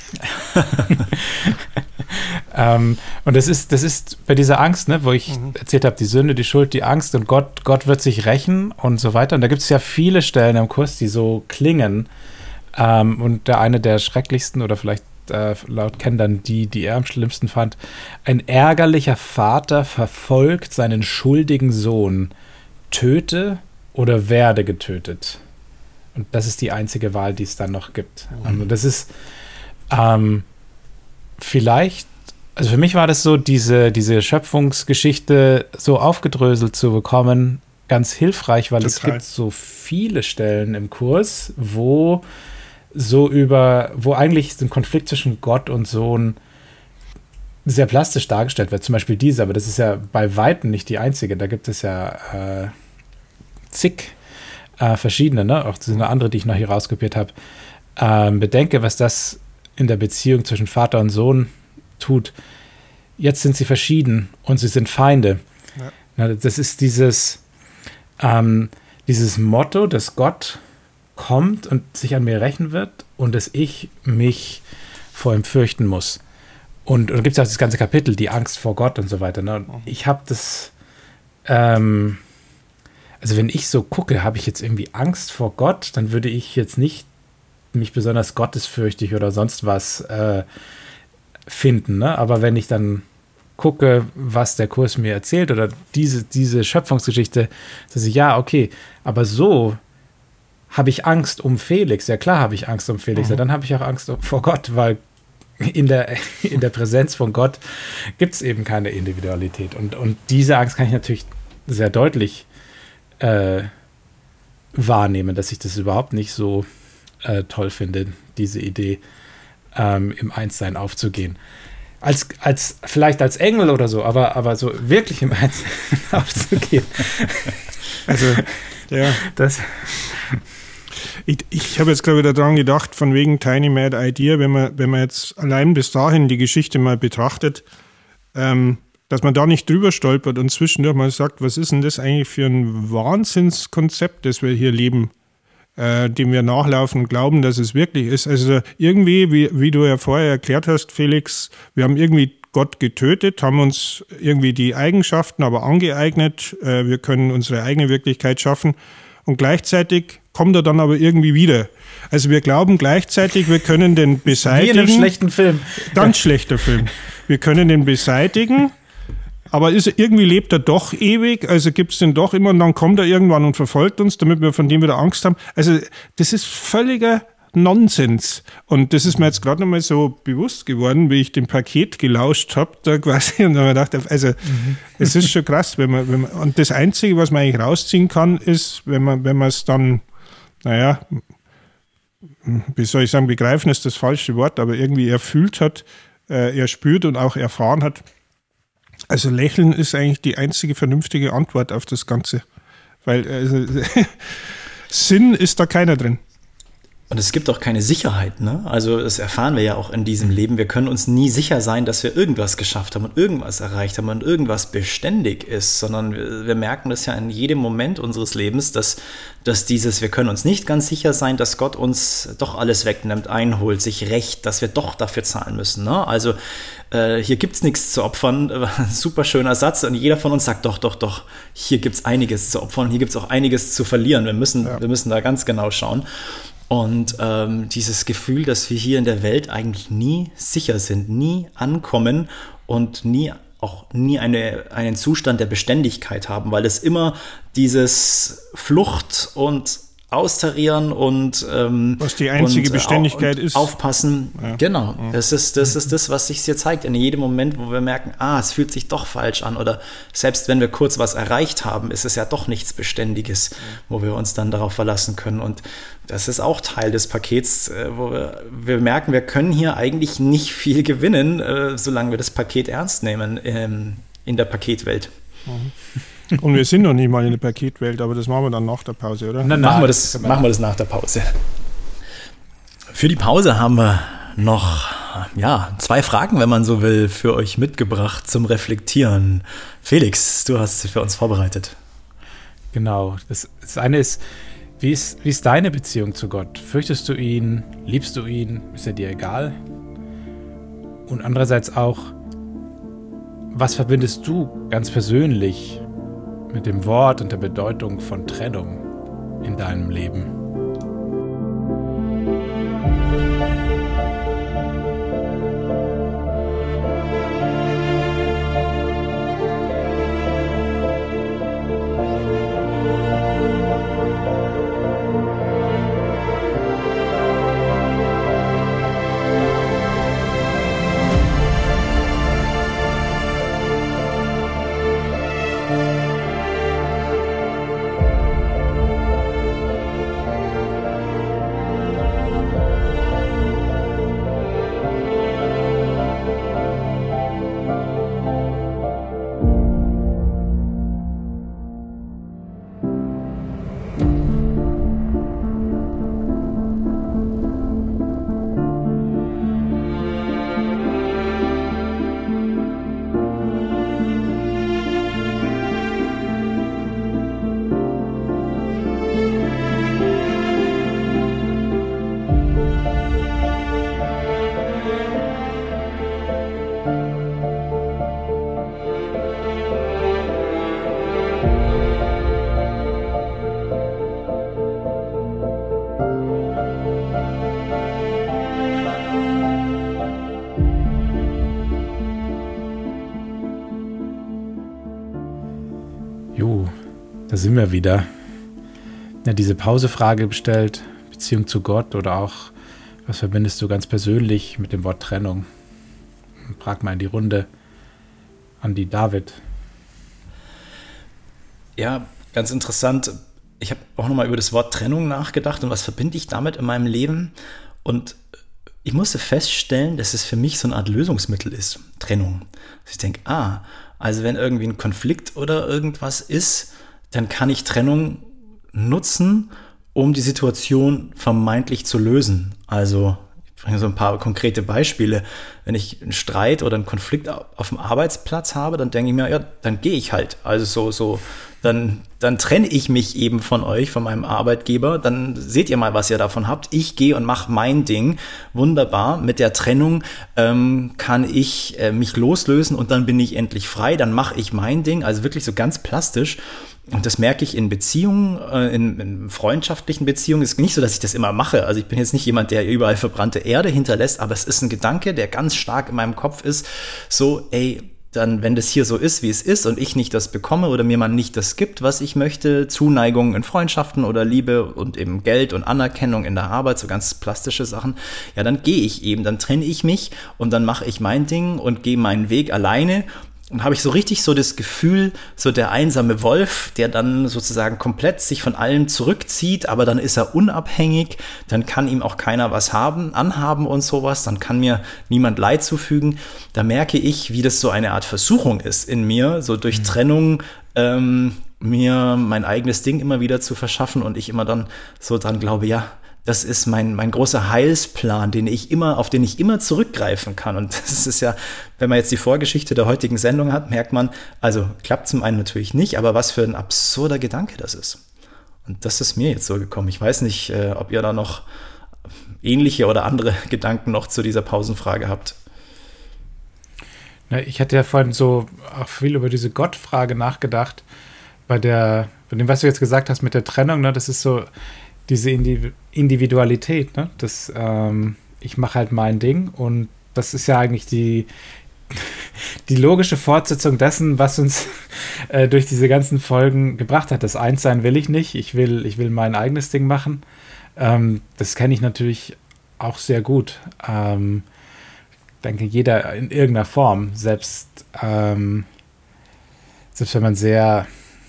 S3: Und das ist bei dieser Angst, ne, wo ich erzählt habe, die Sünde, die Schuld, die Angst und Gott wird sich rächen und so weiter. Und da gibt es ja viele Stellen im Kurs, die so klingen. Und eine der schrecklichsten oder vielleicht laut Ken dann die er am schlimmsten fand. Ein ärgerlicher Vater verfolgt seinen schuldigen Sohn. Töte oder werde getötet. Und das ist die einzige Wahl, die es dann noch gibt. Also das ist vielleicht, also für mich war das so, diese Schöpfungsgeschichte so aufgedröselt zu bekommen, ganz hilfreich, weil es gibt so viele Stellen im Kurs, wo eigentlich ein Konflikt zwischen Gott und Sohn sehr plastisch dargestellt wird. Zum Beispiel diese, aber das ist ja bei Weitem nicht die einzige. Da gibt es ja zig verschiedene, ne? Auch das ist eine andere, die ich noch hier rauskopiert habe. Bedenke, was das in der Beziehung zwischen Vater und Sohn tut. Jetzt sind sie verschieden und sie sind Feinde. Ja. Das ist dieses Motto, dass Gott kommt und sich an mir rächen wird und dass ich mich vor ihm fürchten muss. Und dann gibt es auch das ganze Kapitel, die Angst vor Gott und so weiter. Ne? Ich habe das, also wenn ich so gucke, habe ich jetzt irgendwie Angst vor Gott, dann würde ich jetzt nicht mich besonders gottesfürchtig oder sonst was finden. Ne? Aber wenn ich dann gucke, was der Kurs mir erzählt oder diese Schöpfungsgeschichte, dass ich, ja, okay, aber so habe ich Angst um Felix. Ja, klar habe ich Angst um Felix. Ja, dann habe ich auch Angst vor Gott, weil in der Präsenz von Gott gibt es eben keine Individualität. Und diese Angst kann ich natürlich sehr deutlich wahrnehmen, dass ich das überhaupt nicht so toll finde, diese Idee, im Einssein aufzugehen. Vielleicht als Engel oder so, aber so wirklich im Einssein aufzugehen.
S4: Also, ja.
S3: Das.
S4: Ich habe jetzt, glaube ich, daran gedacht, von wegen Tiny Mad Idea, wenn man jetzt allein bis dahin die Geschichte mal betrachtet, dass man da nicht drüber stolpert und zwischendurch mal sagt, was ist denn das eigentlich für ein Wahnsinnskonzept, das wir hier leben, dem wir nachlaufen und glauben, dass es wirklich ist. Also irgendwie, wie du ja vorher erklärt hast, Felix, wir haben irgendwie Gott getötet, haben uns irgendwie die Eigenschaften aber angeeignet, wir können unsere eigene Wirklichkeit schaffen und gleichzeitig kommt er dann aber irgendwie wieder. Also wir glauben gleichzeitig, wir können den beseitigen.
S3: Wie in einem schlechten Film.
S4: Ganz schlechter Film. Wir können den beseitigen, aber irgendwie lebt er doch ewig, also gibt es den doch immer und dann kommt er irgendwann und verfolgt uns, damit wir von dem wieder Angst haben. Also das ist völliger Nonsens. Und das ist mir jetzt gerade nochmal so bewusst geworden, wie ich dem Paket gelauscht habe, da quasi, und dann habe ich gedacht, also es ist schon krass, wenn man, und das Einzige, was man eigentlich rausziehen kann, ist, wenn man es dann, naja, wie soll ich sagen, begreifen ist das falsche Wort, aber irgendwie erfüllt hat, erspürt und auch erfahren hat. Also Lächeln ist eigentlich die einzige vernünftige Antwort auf das Ganze. Weil Sinn ist da keiner drin.
S2: Und es gibt auch keine Sicherheit, ne? Also das erfahren wir ja auch in diesem Leben. Wir können uns nie sicher sein, dass wir irgendwas geschafft haben und irgendwas erreicht haben und irgendwas beständig ist, sondern wir merken das ja in jedem Moment unseres Lebens, dass wir können uns nicht ganz sicher sein, dass Gott uns doch alles wegnimmt, einholt, sich rächt, dass wir doch dafür zahlen müssen, ne? Also hier gibt's nichts zu opfern, super schöner Satz und jeder von uns sagt doch, hier gibt's einiges zu opfern, hier gibt's auch einiges zu verlieren, wir müssen da ganz genau schauen. Und dieses Gefühl, dass wir hier in der Welt eigentlich nie sicher sind, nie ankommen und nie auch nie einen Zustand der Beständigkeit haben, weil es immer dieses Flucht und Austarieren und
S4: was die einzige Beständigkeit ist.
S2: Aufpassen.
S4: Ja.
S2: Genau. Das ist das, was sich hier zeigt. In jedem Moment, wo wir merken, es fühlt sich doch falsch an, oder selbst wenn wir kurz was erreicht haben, ist es ja doch nichts Beständiges, wo wir uns dann darauf verlassen können. Und das ist auch Teil des Pakets, wo wir merken, wir können hier eigentlich nicht viel gewinnen, solange wir das Paket ernst nehmen in der Paketwelt.
S4: Und wir sind noch nicht mal in der Paketwelt, aber das machen wir dann nach der Pause, oder?
S2: Machen wir das nach der Pause. Für die Pause haben wir noch 2 Fragen, wenn man so will, für euch mitgebracht zum Reflektieren. Felix, du hast sie für uns vorbereitet.
S3: Genau. Das eine ist, wie ist deine Beziehung zu Gott? Fürchtest du ihn? Liebst du ihn? Ist er dir egal? Und andererseits auch, was verbindest du ganz persönlich mit dem Wort und der Bedeutung von Trennung in deinem Leben? Da sind wir wieder. Ja, diese Pausefrage bestellt, Beziehung zu Gott oder auch, was verbindest du ganz persönlich mit dem Wort Trennung? Frag mal in die Runde an die David.
S2: Ja, ganz interessant. Ich habe auch nochmal über das Wort Trennung nachgedacht und was verbinde ich damit in meinem Leben? Und ich musste feststellen, dass es für mich so eine Art Lösungsmittel ist, Trennung. Ich denke, also wenn irgendwie ein Konflikt oder irgendwas ist, dann kann ich Trennung nutzen, um die Situation vermeintlich zu lösen. Also ich bringe so ein paar konkrete Beispiele. Wenn ich einen Streit oder einen Konflikt auf dem Arbeitsplatz habe, dann denke ich mir, dann gehe ich halt. Also dann trenne ich mich eben von euch, von meinem Arbeitgeber. Dann seht ihr mal, was ihr davon habt. Ich gehe und mache mein Ding. Wunderbar. Mit der Trennung kann ich mich loslösen und dann bin ich endlich frei. Dann mache ich mein Ding. Also wirklich so ganz plastisch. Und das merke ich in Beziehungen, in freundschaftlichen Beziehungen. Es ist nicht so, dass ich das immer mache. Also ich bin jetzt nicht jemand, der überall verbrannte Erde hinterlässt, aber es ist ein Gedanke, der ganz stark in meinem Kopf ist. So, dann, wenn das hier so ist, wie es ist und ich nicht das bekomme oder mir man nicht das gibt, was ich möchte, Zuneigung in Freundschaften oder Liebe und eben Geld und Anerkennung in der Arbeit, so ganz plastische Sachen, ja, dann gehe ich eben, dann trenne ich mich und dann mache ich mein Ding und gehe meinen Weg alleine. Und habe ich so richtig so das Gefühl, so der einsame Wolf, der dann sozusagen komplett sich von allem zurückzieht, aber dann ist er unabhängig, dann kann ihm auch keiner was anhaben und sowas, dann kann mir niemand Leid zufügen. Da merke ich, wie das so eine Art Versuchung ist in mir, so durch Trennung mir mein eigenes Ding immer wieder zu verschaffen und ich immer dann so dran glaube, ja, das ist mein großer Heilsplan, auf den ich immer zurückgreifen kann. Und das ist ja, wenn man jetzt die Vorgeschichte der heutigen Sendung hat, merkt man, also klappt zum einen natürlich nicht, aber was für ein absurder Gedanke das ist. Und das ist mir jetzt so gekommen. Ich weiß nicht, ob ihr da noch ähnliche oder andere Gedanken noch zu dieser Pausenfrage habt.
S3: Na, ich hatte ja vorhin so auch viel über diese Gottfrage nachgedacht, bei dem, was du jetzt gesagt hast mit der Trennung, ne, das ist so diese Individualität, ne? Ich mache halt mein Ding und das ist ja eigentlich die logische Fortsetzung dessen, was uns durch diese ganzen Folgen gebracht hat. Das Einssein will ich nicht. Ich will mein eigenes Ding machen. Das kenne ich natürlich auch sehr gut. Ich denke, jeder in irgendeiner Form, selbst wenn man sehr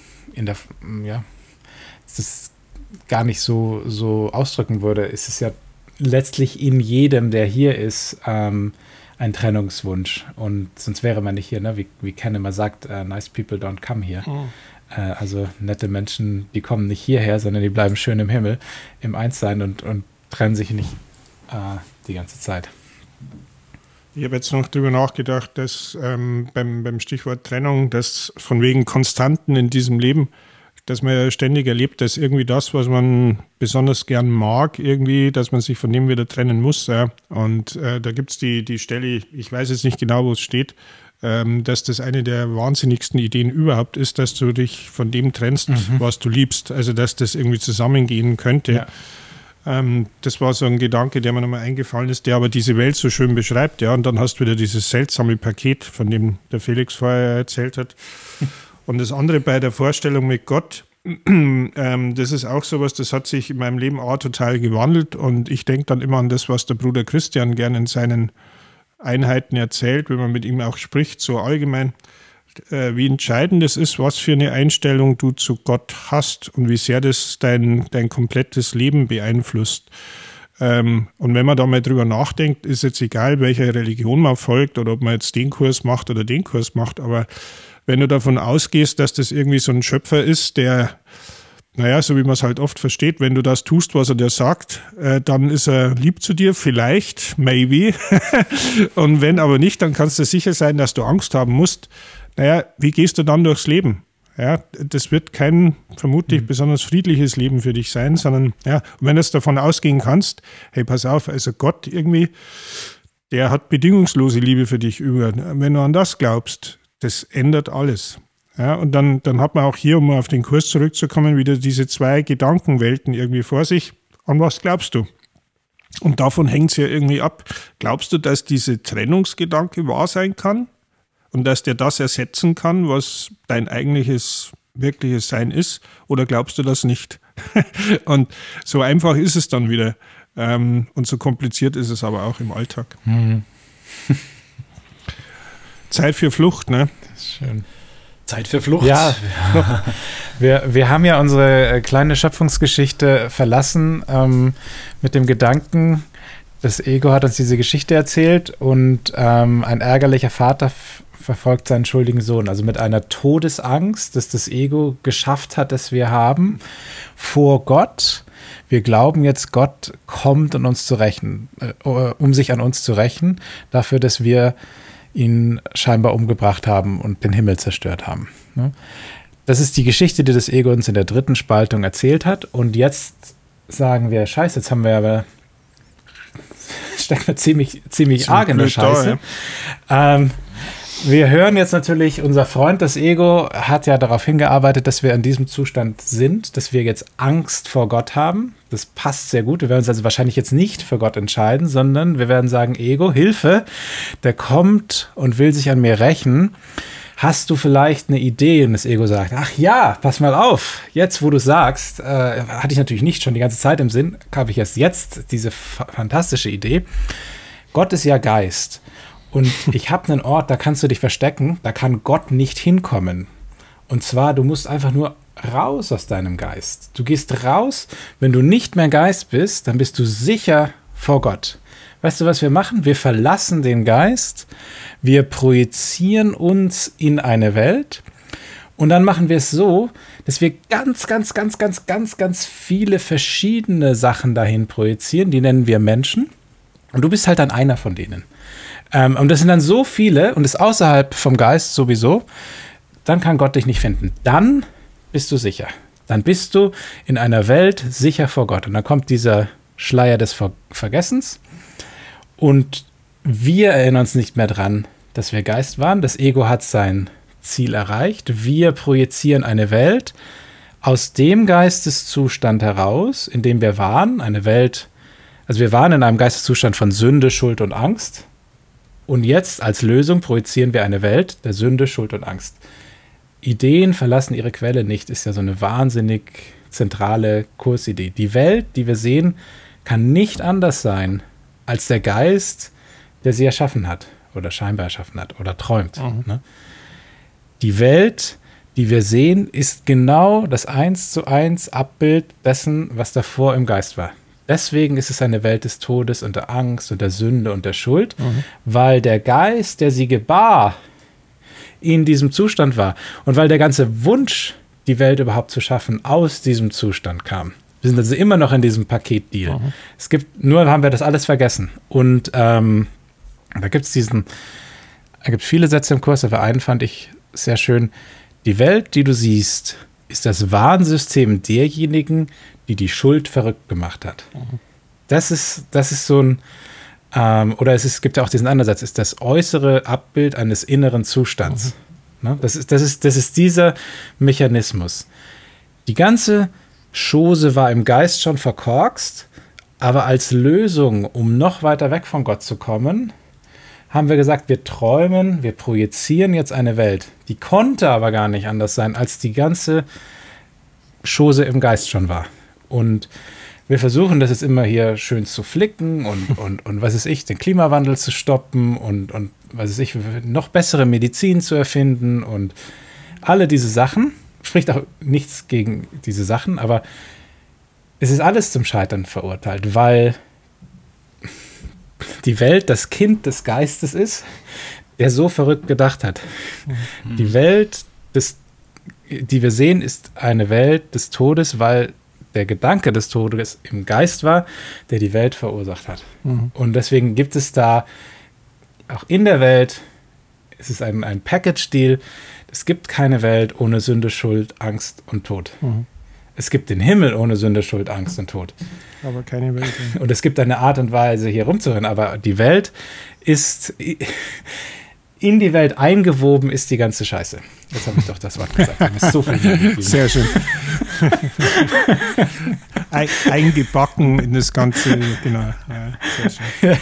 S3: das gar nicht so ausdrücken würde, ist es ja letztlich in jedem, der hier ist, ein Trennungswunsch. Und sonst wäre man nicht hier, ne? Wie Ken immer sagt, nice people don't come here. Also nette Menschen, die kommen nicht hierher, sondern die bleiben schön im Himmel, im Einssein und trennen sich nicht die ganze Zeit.
S4: Ich habe jetzt noch drüber nachgedacht, dass beim Stichwort Trennung, dass von wegen Konstanten in diesem Leben, dass man ja ständig erlebt, dass irgendwie das, was man besonders gern mag, irgendwie, dass man sich von dem wieder trennen muss. Ja. Und da gibt es die Stelle, ich weiß jetzt nicht genau, wo es steht, dass das eine der wahnsinnigsten Ideen überhaupt ist, dass du dich von dem trennst, was du liebst. Also, dass das irgendwie zusammengehen könnte. Ja. Das war so ein Gedanke, der mir nochmal eingefallen ist, der aber diese Welt so schön beschreibt. Ja. Und dann hast du wieder dieses seltsame Paket, von dem der Felix vorher erzählt hat. Und das andere bei der Vorstellung mit Gott, das ist auch sowas, das hat sich in meinem Leben auch total gewandelt. Und ich denke dann immer an das, was der Bruder Christian gerne in seinen Einheiten erzählt, wenn man mit ihm auch spricht, so allgemein, wie entscheidend es ist, was für eine Einstellung du zu Gott hast und wie sehr das dein komplettes Leben beeinflusst. Und wenn man da mal drüber nachdenkt, ist jetzt egal, welcher Religion man folgt oder ob man jetzt den Kurs macht oder den Kurs macht, aber wenn du davon ausgehst, dass das irgendwie so ein Schöpfer ist, der, naja, so wie man es halt oft versteht, wenn du das tust, was er dir sagt, dann ist er lieb zu dir, vielleicht, maybe. Und wenn aber nicht, dann kannst du sicher sein, dass du Angst haben musst. Naja, wie gehst du dann durchs Leben? Ja, das wird kein vermutlich besonders friedliches Leben für dich sein, sondern, ja, und wenn du davon ausgehen kannst, hey, pass auf, also Gott irgendwie, der hat bedingungslose Liebe für dich über. Wenn du an das glaubst, das ändert alles. Ja, und dann hat man auch hier, um auf den Kurs zurückzukommen, wieder diese zwei Gedankenwelten irgendwie vor sich. An was glaubst du? Und davon hängt es ja irgendwie ab. Glaubst du, dass diese Trennungsgedanke wahr sein kann? Und dass der das ersetzen kann, was dein eigentliches, wirkliches Sein ist? Oder glaubst du das nicht? Und so einfach ist es dann wieder. Und so kompliziert ist es aber auch im Alltag. Zeit für Flucht, ne?
S3: Das ist schön.
S2: Zeit für Flucht.
S3: Ja, wir haben ja unsere kleine Schöpfungsgeschichte verlassen mit dem Gedanken, das Ego hat uns diese Geschichte erzählt und ein ärgerlicher Vater verfolgt seinen schuldigen Sohn. Also mit einer Todesangst, dass das Ego geschafft hat, dass wir haben vor Gott. Wir glauben jetzt, Gott kommt, um uns zu rächen, um sich an uns zu rächen, dafür, dass wir ihn scheinbar umgebracht haben und den Himmel zerstört haben. Das ist die Geschichte, die das Ego uns in der 3. Spaltung erzählt hat. Und jetzt sagen wir, scheiße, jetzt haben wir aber stecken wir ziemlich arg in der Scheiße. Da, ja. Wir hören jetzt natürlich, unser Freund, das Ego, hat ja darauf hingearbeitet, dass wir in diesem Zustand sind, dass wir jetzt Angst vor Gott haben. Das passt sehr gut. Wir werden uns also wahrscheinlich jetzt nicht für Gott entscheiden, sondern wir werden sagen, Ego, Hilfe, der kommt und will sich an mir rächen. Hast du vielleicht eine Idee? Und das Ego sagt, ach ja, pass mal auf, jetzt wo du sagst, hatte ich natürlich nicht schon die ganze Zeit im Sinn, habe ich erst jetzt diese fantastische Idee. Gott ist ja Geist. Und ich habe einen Ort, da kannst du dich verstecken, da kann Gott nicht hinkommen. Und zwar, du musst einfach nur raus aus deinem Geist. Du gehst raus, wenn du nicht mehr Geist bist, dann bist du sicher vor Gott. Weißt du, was wir machen? Wir verlassen den Geist, wir projizieren uns in eine Welt und dann machen wir es so, dass wir ganz viele verschiedene Sachen dahin projizieren, die nennen wir Menschen und du bist halt dann einer von denen. Und das sind dann so viele und ist außerhalb vom Geist sowieso, dann kann Gott dich nicht finden. Dann bist du sicher. Dann bist du in einer Welt sicher vor Gott. Und dann kommt dieser Schleier des Vergessens und wir erinnern uns nicht mehr dran, dass wir Geist waren. Das Ego hat sein Ziel erreicht. Wir projizieren eine Welt aus dem Geisteszustand heraus, in dem wir waren. Eine Welt, also wir waren in einem Geisteszustand von Sünde, Schuld und Angst. Und jetzt als Lösung projizieren wir eine Welt der Sünde, Schuld und Angst. Ideen verlassen ihre Quelle nicht, ist ja so eine wahnsinnig zentrale Kursidee. Die Welt, die wir sehen, kann nicht anders sein als der Geist, der sie erschaffen hat oder scheinbar erschaffen hat oder träumt. Ne? Die Welt, die wir sehen, ist genau das 1:1 Abbild dessen, was davor im Geist war. Deswegen ist es eine Welt des Todes und der Angst und der Sünde und der Schuld, weil der Geist, der sie gebar, in diesem Zustand war und weil der ganze Wunsch, die Welt überhaupt zu schaffen, aus diesem Zustand kam. Wir sind also immer noch in diesem Paketdeal. Nur haben wir das alles vergessen. Und da gibt es viele Sätze im Kurs, aber einen fand ich sehr schön. Die Welt, die du siehst, ist das Warnsystem derjenigen, die Schuld verrückt gemacht hat. Das ist so ein, oder es gibt ja auch diesen anderen Satz, ist das äußere Abbild eines inneren Zustands. Ne? Das ist dieser Mechanismus. Die ganze Chose war im Geist schon verkorkst, aber als Lösung, um noch weiter weg von Gott zu kommen, haben wir gesagt, wir träumen, wir projizieren jetzt eine Welt. Die konnte aber gar nicht anders sein, als die ganze Chose im Geist schon war. Und wir versuchen das jetzt immer hier schön zu flicken und was weiß ich, den Klimawandel zu stoppen und was weiß ich, noch bessere Medizin zu erfinden und alle diese Sachen. Spricht auch nichts gegen diese Sachen, aber es ist alles zum Scheitern verurteilt, weil die Welt das Kind des Geistes ist, der so verrückt gedacht hat. Die Welt, die wir sehen, ist eine Welt des Todes, weil der Gedanke des Todes im Geist war, der die Welt verursacht hat. Und deswegen gibt es da auch in der Welt, es ist ein Package-Deal, es gibt keine Welt ohne Sünde, Schuld, Angst und Tod. Es gibt den Himmel ohne Sünde, Schuld, Angst und Tod.
S4: Aber keine Welt.
S3: Und es gibt eine Art und Weise, hier rumzuhören, aber die Welt ist, in die Welt eingewoben ist die ganze Scheiße. Jetzt habe ich doch das Wort gesagt. Du bist so viel.
S4: Sehr schön. Eingebacken in das Ganze, genau. Ja, sehr schön.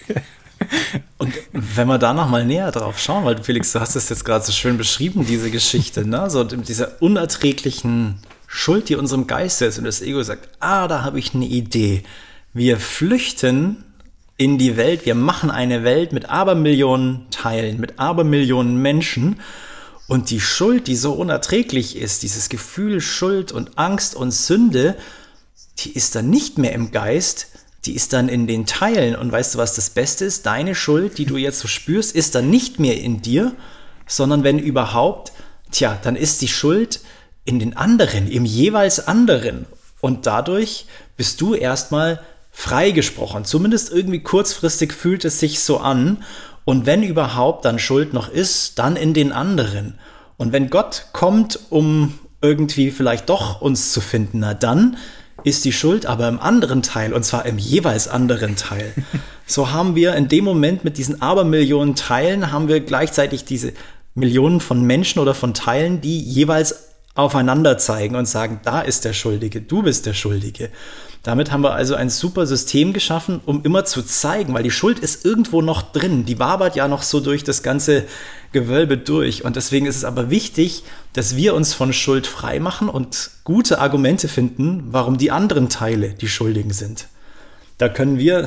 S2: Und wenn wir da nochmal näher drauf schauen, weil Felix, du hast es jetzt gerade so schön beschrieben, diese Geschichte, ne? So mit dieser unerträglichen Schuld, die unserem Geist ist und das Ego sagt, da habe ich eine Idee. Wir flüchten in die Welt, wir machen eine Welt mit Abermillionen Teilen, mit Abermillionen Menschen und die Schuld, die so unerträglich ist, dieses Gefühl Schuld und Angst und Sünde, die ist dann nicht mehr im Geist, die ist dann in den Teilen und weißt du, was das Beste ist? Deine Schuld, die du jetzt so spürst, ist dann nicht mehr in dir, sondern wenn überhaupt, dann ist die Schuld in den anderen, im jeweils anderen und dadurch bist du erstmal freigesprochen. Zumindest irgendwie kurzfristig fühlt es sich so an. Und wenn überhaupt dann Schuld noch ist, dann in den anderen. Und wenn Gott kommt, um irgendwie vielleicht doch uns zu finden, na dann ist die Schuld aber im anderen Teil, und zwar im jeweils anderen Teil. So haben wir in dem Moment mit diesen Abermillionen Teilen, haben wir gleichzeitig diese Millionen von Menschen oder von Teilen, die jeweils aufeinander zeigen und sagen, da ist der Schuldige, du bist der Schuldige. Damit haben wir also ein super System geschaffen, um immer zu zeigen, weil die Schuld ist irgendwo noch drin. Die wabert ja noch so durch das ganze Gewölbe durch. Und deswegen ist es aber wichtig, dass wir uns von Schuld frei machen und gute Argumente finden, warum die anderen Teile die Schuldigen sind. Da können wir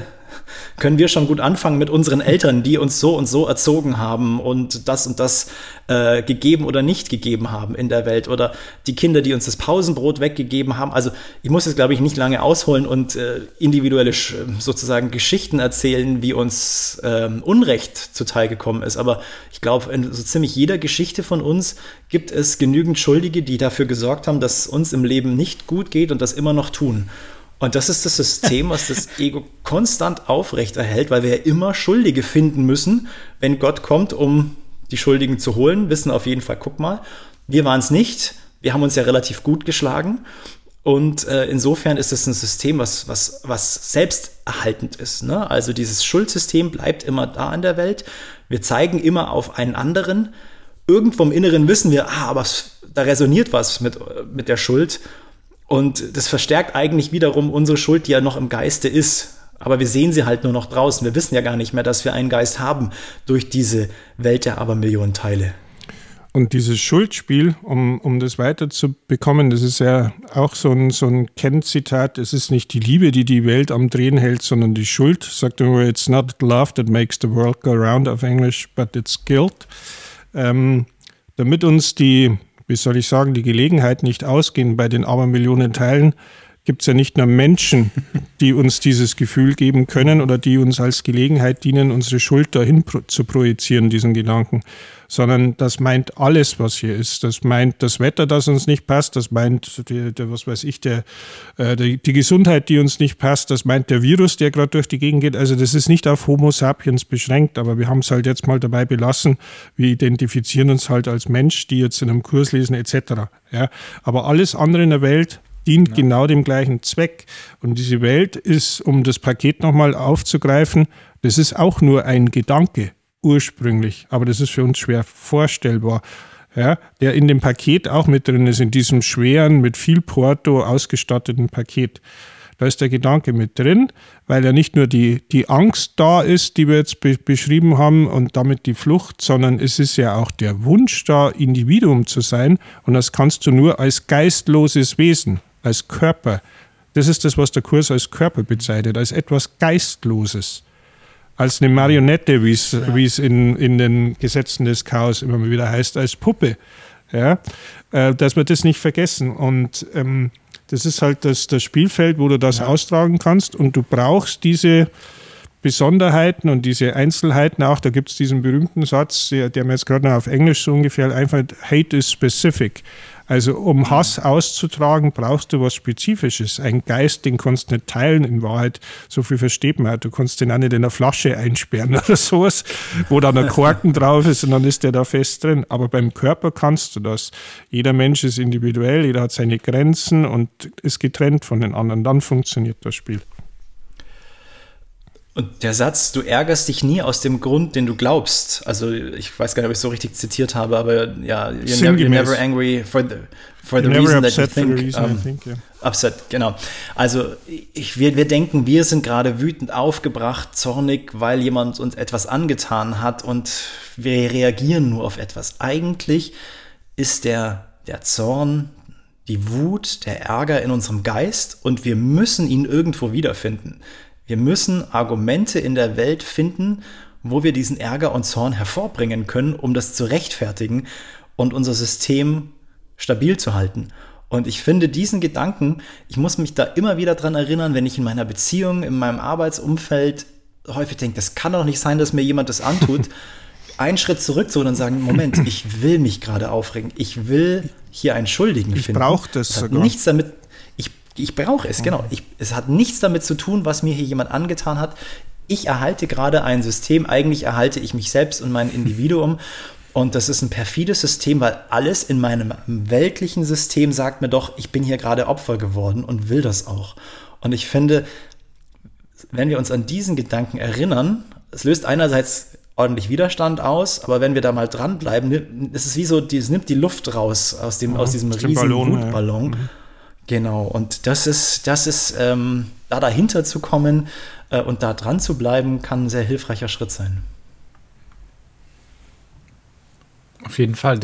S2: schon gut anfangen mit unseren Eltern, die uns so und so erzogen haben und das gegeben oder nicht gegeben haben in der Welt oder die Kinder, die uns das Pausenbrot weggegeben haben. Also ich muss jetzt, glaube ich, nicht lange ausholen und individuelle sozusagen Geschichten erzählen, wie uns Unrecht zuteil gekommen ist. Aber ich glaube, in so ziemlich jeder Geschichte von uns gibt es genügend Schuldige, die dafür gesorgt haben, dass es uns im Leben nicht gut geht und das immer noch tun. Und das ist das System, was das Ego konstant aufrechterhält, weil wir ja immer Schuldige finden müssen. Wenn Gott kommt, um die Schuldigen zu holen, wissen auf jeden Fall, guck mal, wir waren es nicht. Wir haben uns ja relativ gut geschlagen. Und insofern ist es ein System, was selbsterhaltend ist. Ne? Also dieses Schuldsystem bleibt immer da in der Welt. Wir zeigen immer auf einen anderen. Irgendwo im Inneren wissen wir, aber da resoniert was mit der Schuld. Und das verstärkt eigentlich wiederum unsere Schuld, die ja noch im Geiste ist. Aber wir sehen sie halt nur noch draußen. Wir wissen ja gar nicht mehr, dass wir einen Geist haben durch diese Welt der Abermillionen Teile.
S4: Und dieses Schuldspiel, um das weiterzubekommen, das ist ja auch so ein Kennzitat, es ist nicht die Liebe, die die Welt am Drehen hält, sondern die Schuld. Sagt immer, it's not love that makes the world go round auf Englisch, but it's guilt. Damit uns die Gelegenheit nicht ausgehen bei den Abermillionen Teilen, gibt es ja nicht nur Menschen, die uns dieses Gefühl geben können oder die uns als Gelegenheit dienen, unsere Schuld dahin zu projizieren, diesen Gedanken, sondern das meint alles, was hier ist. Das meint das Wetter, das uns nicht passt, das meint die Gesundheit, die uns nicht passt, das meint der Virus, der gerade durch die Gegend geht. Also das ist nicht auf Homo sapiens beschränkt, aber wir haben es halt jetzt mal dabei belassen. Wir identifizieren uns halt als Mensch, die jetzt in einem Kurs lesen etc. Ja, aber alles andere in der Welt dient genau dem gleichen Zweck. Und diese Welt ist, um das Paket nochmal aufzugreifen, das ist auch nur ein Gedanke ursprünglich, aber das ist für uns schwer vorstellbar, ja, der in dem Paket auch mit drin ist, in diesem schweren, mit viel Porto ausgestatteten Paket. Da ist der Gedanke mit drin, weil ja nicht nur die Angst da ist, die wir jetzt beschrieben haben und damit die Flucht, sondern es ist ja auch der Wunsch da, Individuum zu sein, und das kannst du nur als geistloses Wesen, als Körper. Das ist das, was der Kurs als Körper bezeichnet, als etwas Geistloses. Als eine Marionette, wie es in den Gesetzen des Chaos immer mal wieder heißt, als Puppe. Ja? Dass wir das nicht vergessen. Und das ist halt das Spielfeld, wo du das austragen kannst, und du brauchst diese Besonderheiten und diese Einzelheiten auch. Da gibt es diesen berühmten Satz, der mir jetzt gerade noch auf Englisch so ungefähr einfällt, Hate is specific. Also um Hass auszutragen, brauchst du was Spezifisches. Ein Geist, den kannst du nicht teilen in Wahrheit. So viel versteht man. Du kannst den auch nicht in eine Flasche einsperren oder sowas, wo dann ein Korken drauf ist und dann ist der da fest drin. Aber beim Körper kannst du das. Jeder Mensch ist individuell, jeder hat seine Grenzen und ist getrennt von den anderen. Dann funktioniert das Spiel.
S2: Und der Satz, du ärgerst dich nie aus dem Grund, den du glaubst. Also ich weiß gar nicht, ob ich es so richtig zitiert habe, aber ja, you're never angry for the reason that you think. Upset, genau. Also wir denken, wir sind gerade wütend aufgebracht, zornig, weil jemand uns etwas angetan hat, und wir reagieren nur auf etwas. Eigentlich ist der Zorn, die Wut, der Ärger in unserem Geist, und wir müssen ihn irgendwo wiederfinden. Wir müssen Argumente in der Welt finden, wo wir diesen Ärger und Zorn hervorbringen können, um das zu rechtfertigen und unser System stabil zu halten. Und ich finde diesen Gedanken, ich muss mich da immer wieder dran erinnern, wenn ich in meiner Beziehung, in meinem Arbeitsumfeld häufig denke, das kann doch nicht sein, dass mir jemand das antut, einen Schritt zurück zu und sagen, Moment, ich will mich gerade aufregen, ich will hier einen Schuldigen finden.
S4: Ich brauche das sogar.
S2: Nichts damit. Ich brauche es, genau. Es hat nichts damit zu tun, was mir hier jemand angetan hat. Ich erhalte gerade ein System, eigentlich erhalte ich mich selbst und mein Individuum. Und das ist ein perfides System, weil alles in meinem weltlichen System sagt mir doch, ich bin hier gerade Opfer geworden und will das auch. Und ich finde, wenn wir uns an diesen Gedanken erinnern, es löst einerseits ordentlich Widerstand aus, aber wenn wir da mal dranbleiben, es ist wie so, es nimmt die Luft raus aus diesem riesigen Wutballon. Ja. Genau, und das ist da dahinter zu kommen und da dran zu bleiben, kann ein sehr hilfreicher Schritt sein.
S3: Auf jeden Fall,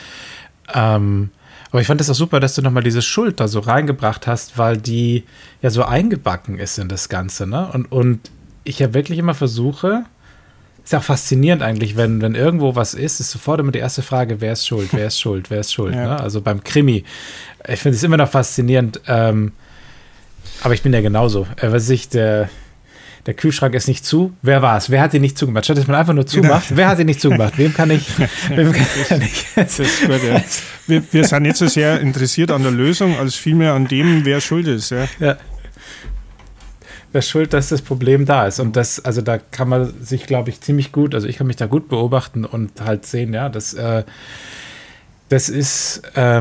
S3: aber ich fand es auch super, dass du nochmal diese Schuld da so reingebracht hast, weil die ja so eingebacken ist in das Ganze, ne? Und ich ja wirklich immer versuche, ist ja auch faszinierend eigentlich, wenn irgendwo was ist sofort immer die erste Frage, wer ist schuld, wer ist schuld, wer ist schuld, ja. Ne? Also beim Krimi. Ich finde es immer noch faszinierend, aber ich bin ja genauso. Der Kühlschrank ist nicht zu. Wer war es? Wer hat ihn nicht zugemacht? Statt dass man einfach nur zumacht, wer hat ihn nicht zugemacht? Wem kann ich
S4: Das ist gut, ja. Wir sind nicht so sehr interessiert an der Lösung, als vielmehr an dem, wer schuld ist. Ja.
S3: Ja. Wer schuld, dass das Problem da ist. Und das, also da kann man sich, glaube ich, ziemlich gut, also ich kann mich da gut beobachten und halt sehen, ja, das ist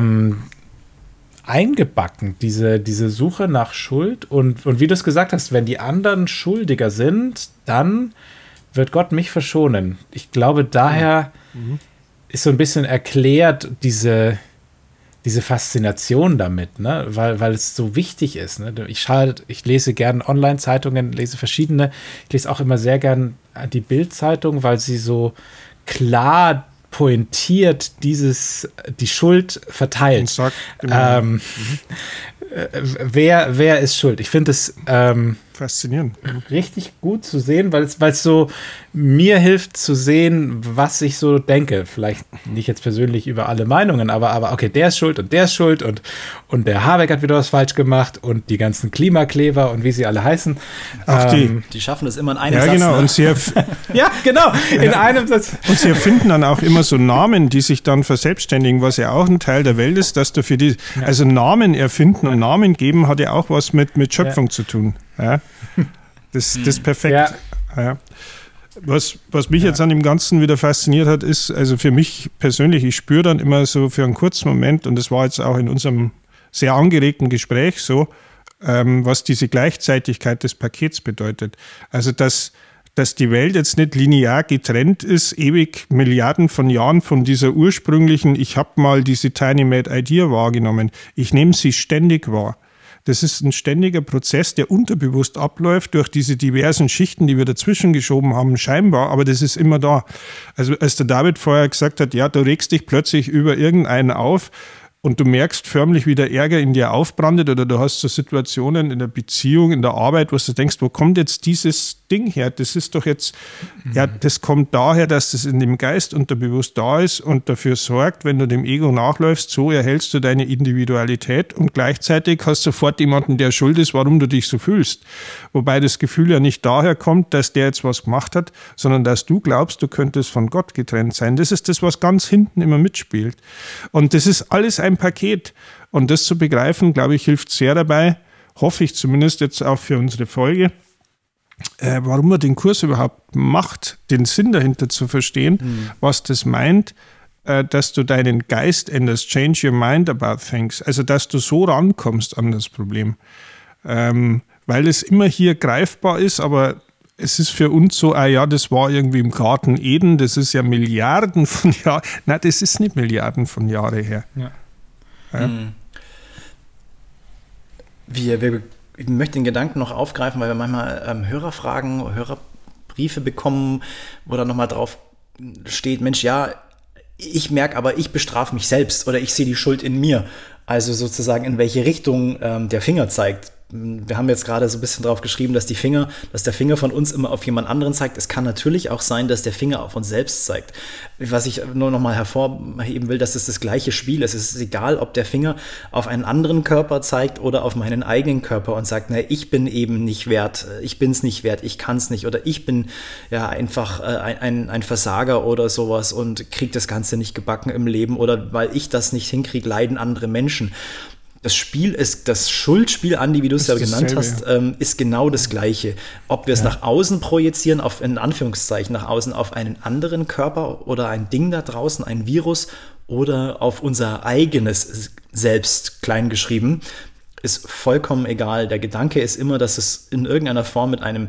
S3: eingebacken, diese Suche nach Schuld. Und wie du es gesagt hast, wenn die anderen schuldiger sind, dann wird Gott mich verschonen. Ich glaube, daher ist so ein bisschen erklärt diese diese Faszination damit, ne? Weil es so wichtig ist. Ne? Ich lese gerne Online-Zeitungen, lese verschiedene. Ich lese auch immer sehr gern die Bild-Zeitung, weil sie so klar pointiert die Schuld verteilt.
S4: Sagt, genau.
S3: Wer ist schuld? Ich finde es
S4: faszinierend.
S3: Richtig gut zu sehen, weil es so mir hilft zu sehen, was ich so denke. Vielleicht nicht jetzt persönlich über alle Meinungen, aber okay, der ist schuld und der Habeck hat wieder was falsch gemacht und die ganzen Klimakleber und wie sie alle heißen.
S2: Auch die schaffen es immer in einem Satz.
S4: Genau. Ne? Und
S3: ja, genau, in einem Satz.
S4: Und sie erfinden dann auch immer so Namen, die sich dann verselbstständigen, was ja auch ein Teil der Welt ist, dass du also Namen erfinden und Namen geben hat ja auch was mit Schöpfung zu tun. Ja, das ist perfekt. Ja. Was mich jetzt an dem Ganzen wieder fasziniert hat, ist, also für mich persönlich, ich spüre dann immer so für einen kurzen Moment, und das war jetzt auch in unserem sehr angeregten Gespräch so, was diese Gleichzeitigkeit des Pakets bedeutet. Also, dass die Welt jetzt nicht linear getrennt ist, ewig Milliarden von Jahren von dieser ursprünglichen, ich habe mal diese Tiny Mad Idea wahrgenommen. Ich nehme sie ständig wahr. Das ist ein ständiger Prozess, der unterbewusst abläuft durch diese diversen Schichten, die wir dazwischen geschoben haben, scheinbar, aber das ist immer da. Also als der David vorher gesagt hat, ja, du regst dich plötzlich über irgendeinen auf und du merkst förmlich, wie der Ärger in dir aufbrandet, oder du hast so Situationen in der Beziehung, in der Arbeit, wo du denkst, wo kommt jetzt dieses Ding her? Das ist doch jetzt, ja, das kommt daher, dass das in dem Geist unterbewusst da ist und dafür sorgt, wenn du dem Ego nachläufst, so erhältst du deine Individualität und gleichzeitig hast du sofort jemanden, der schuld ist, warum du dich so fühlst. Wobei das Gefühl ja nicht daher kommt, dass der jetzt was gemacht hat, sondern dass du glaubst, du könntest von Gott getrennt sein. Das ist das, was ganz hinten immer mitspielt. Und das ist alles ein Paket. Und das zu begreifen, glaube ich, hilft sehr dabei, hoffe ich zumindest jetzt auch für unsere Folge, warum man den Kurs überhaupt macht, den Sinn dahinter zu verstehen, was das meint, dass du deinen Geist änderst, change your mind about things, also dass du so rankommst an das Problem. Weil es immer hier greifbar ist, aber es ist für uns so, ja, das war irgendwie im Garten Eden, das ist ja Milliarden von Jahren. Nein, das ist nicht Milliarden von Jahren her. Ja. Ja.
S2: Ich möchte den Gedanken noch aufgreifen, weil wir manchmal Hörerfragen, Hörerbriefe bekommen, wo dann nochmal drauf steht, Mensch, ja, ich merke aber, ich bestrafe mich selbst oder ich sehe die Schuld in mir. Also sozusagen, in welche Richtung der Finger zeigt. Wir haben jetzt gerade so ein bisschen drauf geschrieben, dass der Finger von uns immer auf jemand anderen zeigt. Es kann natürlich auch sein, dass der Finger auf uns selbst zeigt. Was ich nur noch mal hervorheben will, dass es das gleiche Spiel ist. Es ist egal, ob der Finger auf einen anderen Körper zeigt oder auf meinen eigenen Körper und sagt, ich bin eben nicht wert, ich bin's nicht wert, ich kann's nicht oder ich bin ja einfach ein Versager oder sowas und krieg das Ganze nicht gebacken im Leben oder weil ich das nicht hinkriege, leiden andere Menschen. Das Schuldspiel, Andi, wie du es ja genannt hast, ist genau das Gleiche. Ob wir es nach außen projizieren, in Anführungszeichen nach außen, auf einen anderen Körper oder ein Ding da draußen, ein Virus oder auf unser eigenes Selbst kleingeschrieben, ist vollkommen egal. Der Gedanke ist immer, dass es in irgendeiner Form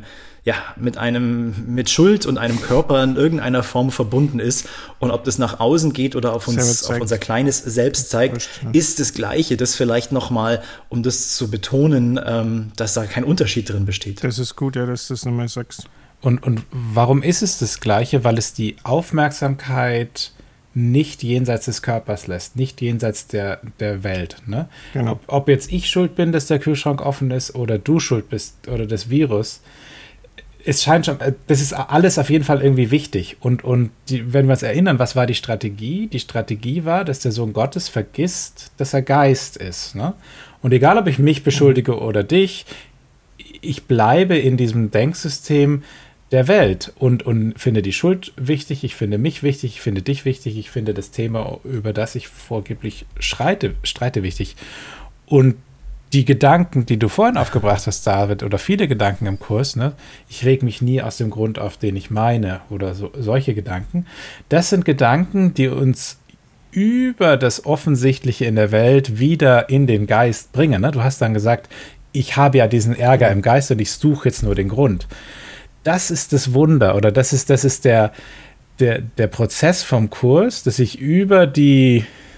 S2: mit Schuld und einem Körper in irgendeiner Form verbunden ist. Und ob das nach außen geht oder auf unser kleines Selbst zeigt, ist das Gleiche. Das vielleicht nochmal, um das zu betonen, dass da kein Unterschied drin besteht.
S4: Das ist gut, ja, dass du das nochmal sagst.
S3: Und warum ist es das Gleiche? Weil es die Aufmerksamkeit nicht jenseits des Körpers lässt, nicht jenseits der Welt. Ne? Genau. Ob jetzt ich schuld bin, dass der Kühlschrank offen ist oder du schuld bist oder das Virus, es scheint schon, das ist alles auf jeden Fall irgendwie wichtig. Und wenn wir uns erinnern, was war die Strategie? Die Strategie war, dass der Sohn Gottes vergisst, dass er Geist ist. Ne? Und egal, ob ich mich beschuldige oder dich, ich bleibe in diesem Denksystem der Welt und finde die Schuld wichtig, ich finde mich wichtig, ich finde dich wichtig, ich finde das Thema, über das ich vorgeblich streite wichtig. Und die Gedanken, die du vorhin aufgebracht hast, David, oder viele Gedanken im Kurs, ne, ich reg mich nie aus dem Grund auf, den ich meine, oder solche Gedanken, das sind Gedanken, die uns über das Offensichtliche in der Welt wieder in den Geist bringen. Ne? Du hast dann gesagt, ich habe ja diesen Ärger im Geist und ich suche jetzt nur den Grund. Das ist das Wunder, oder das ist der Prozess vom Kurs, dass ich über die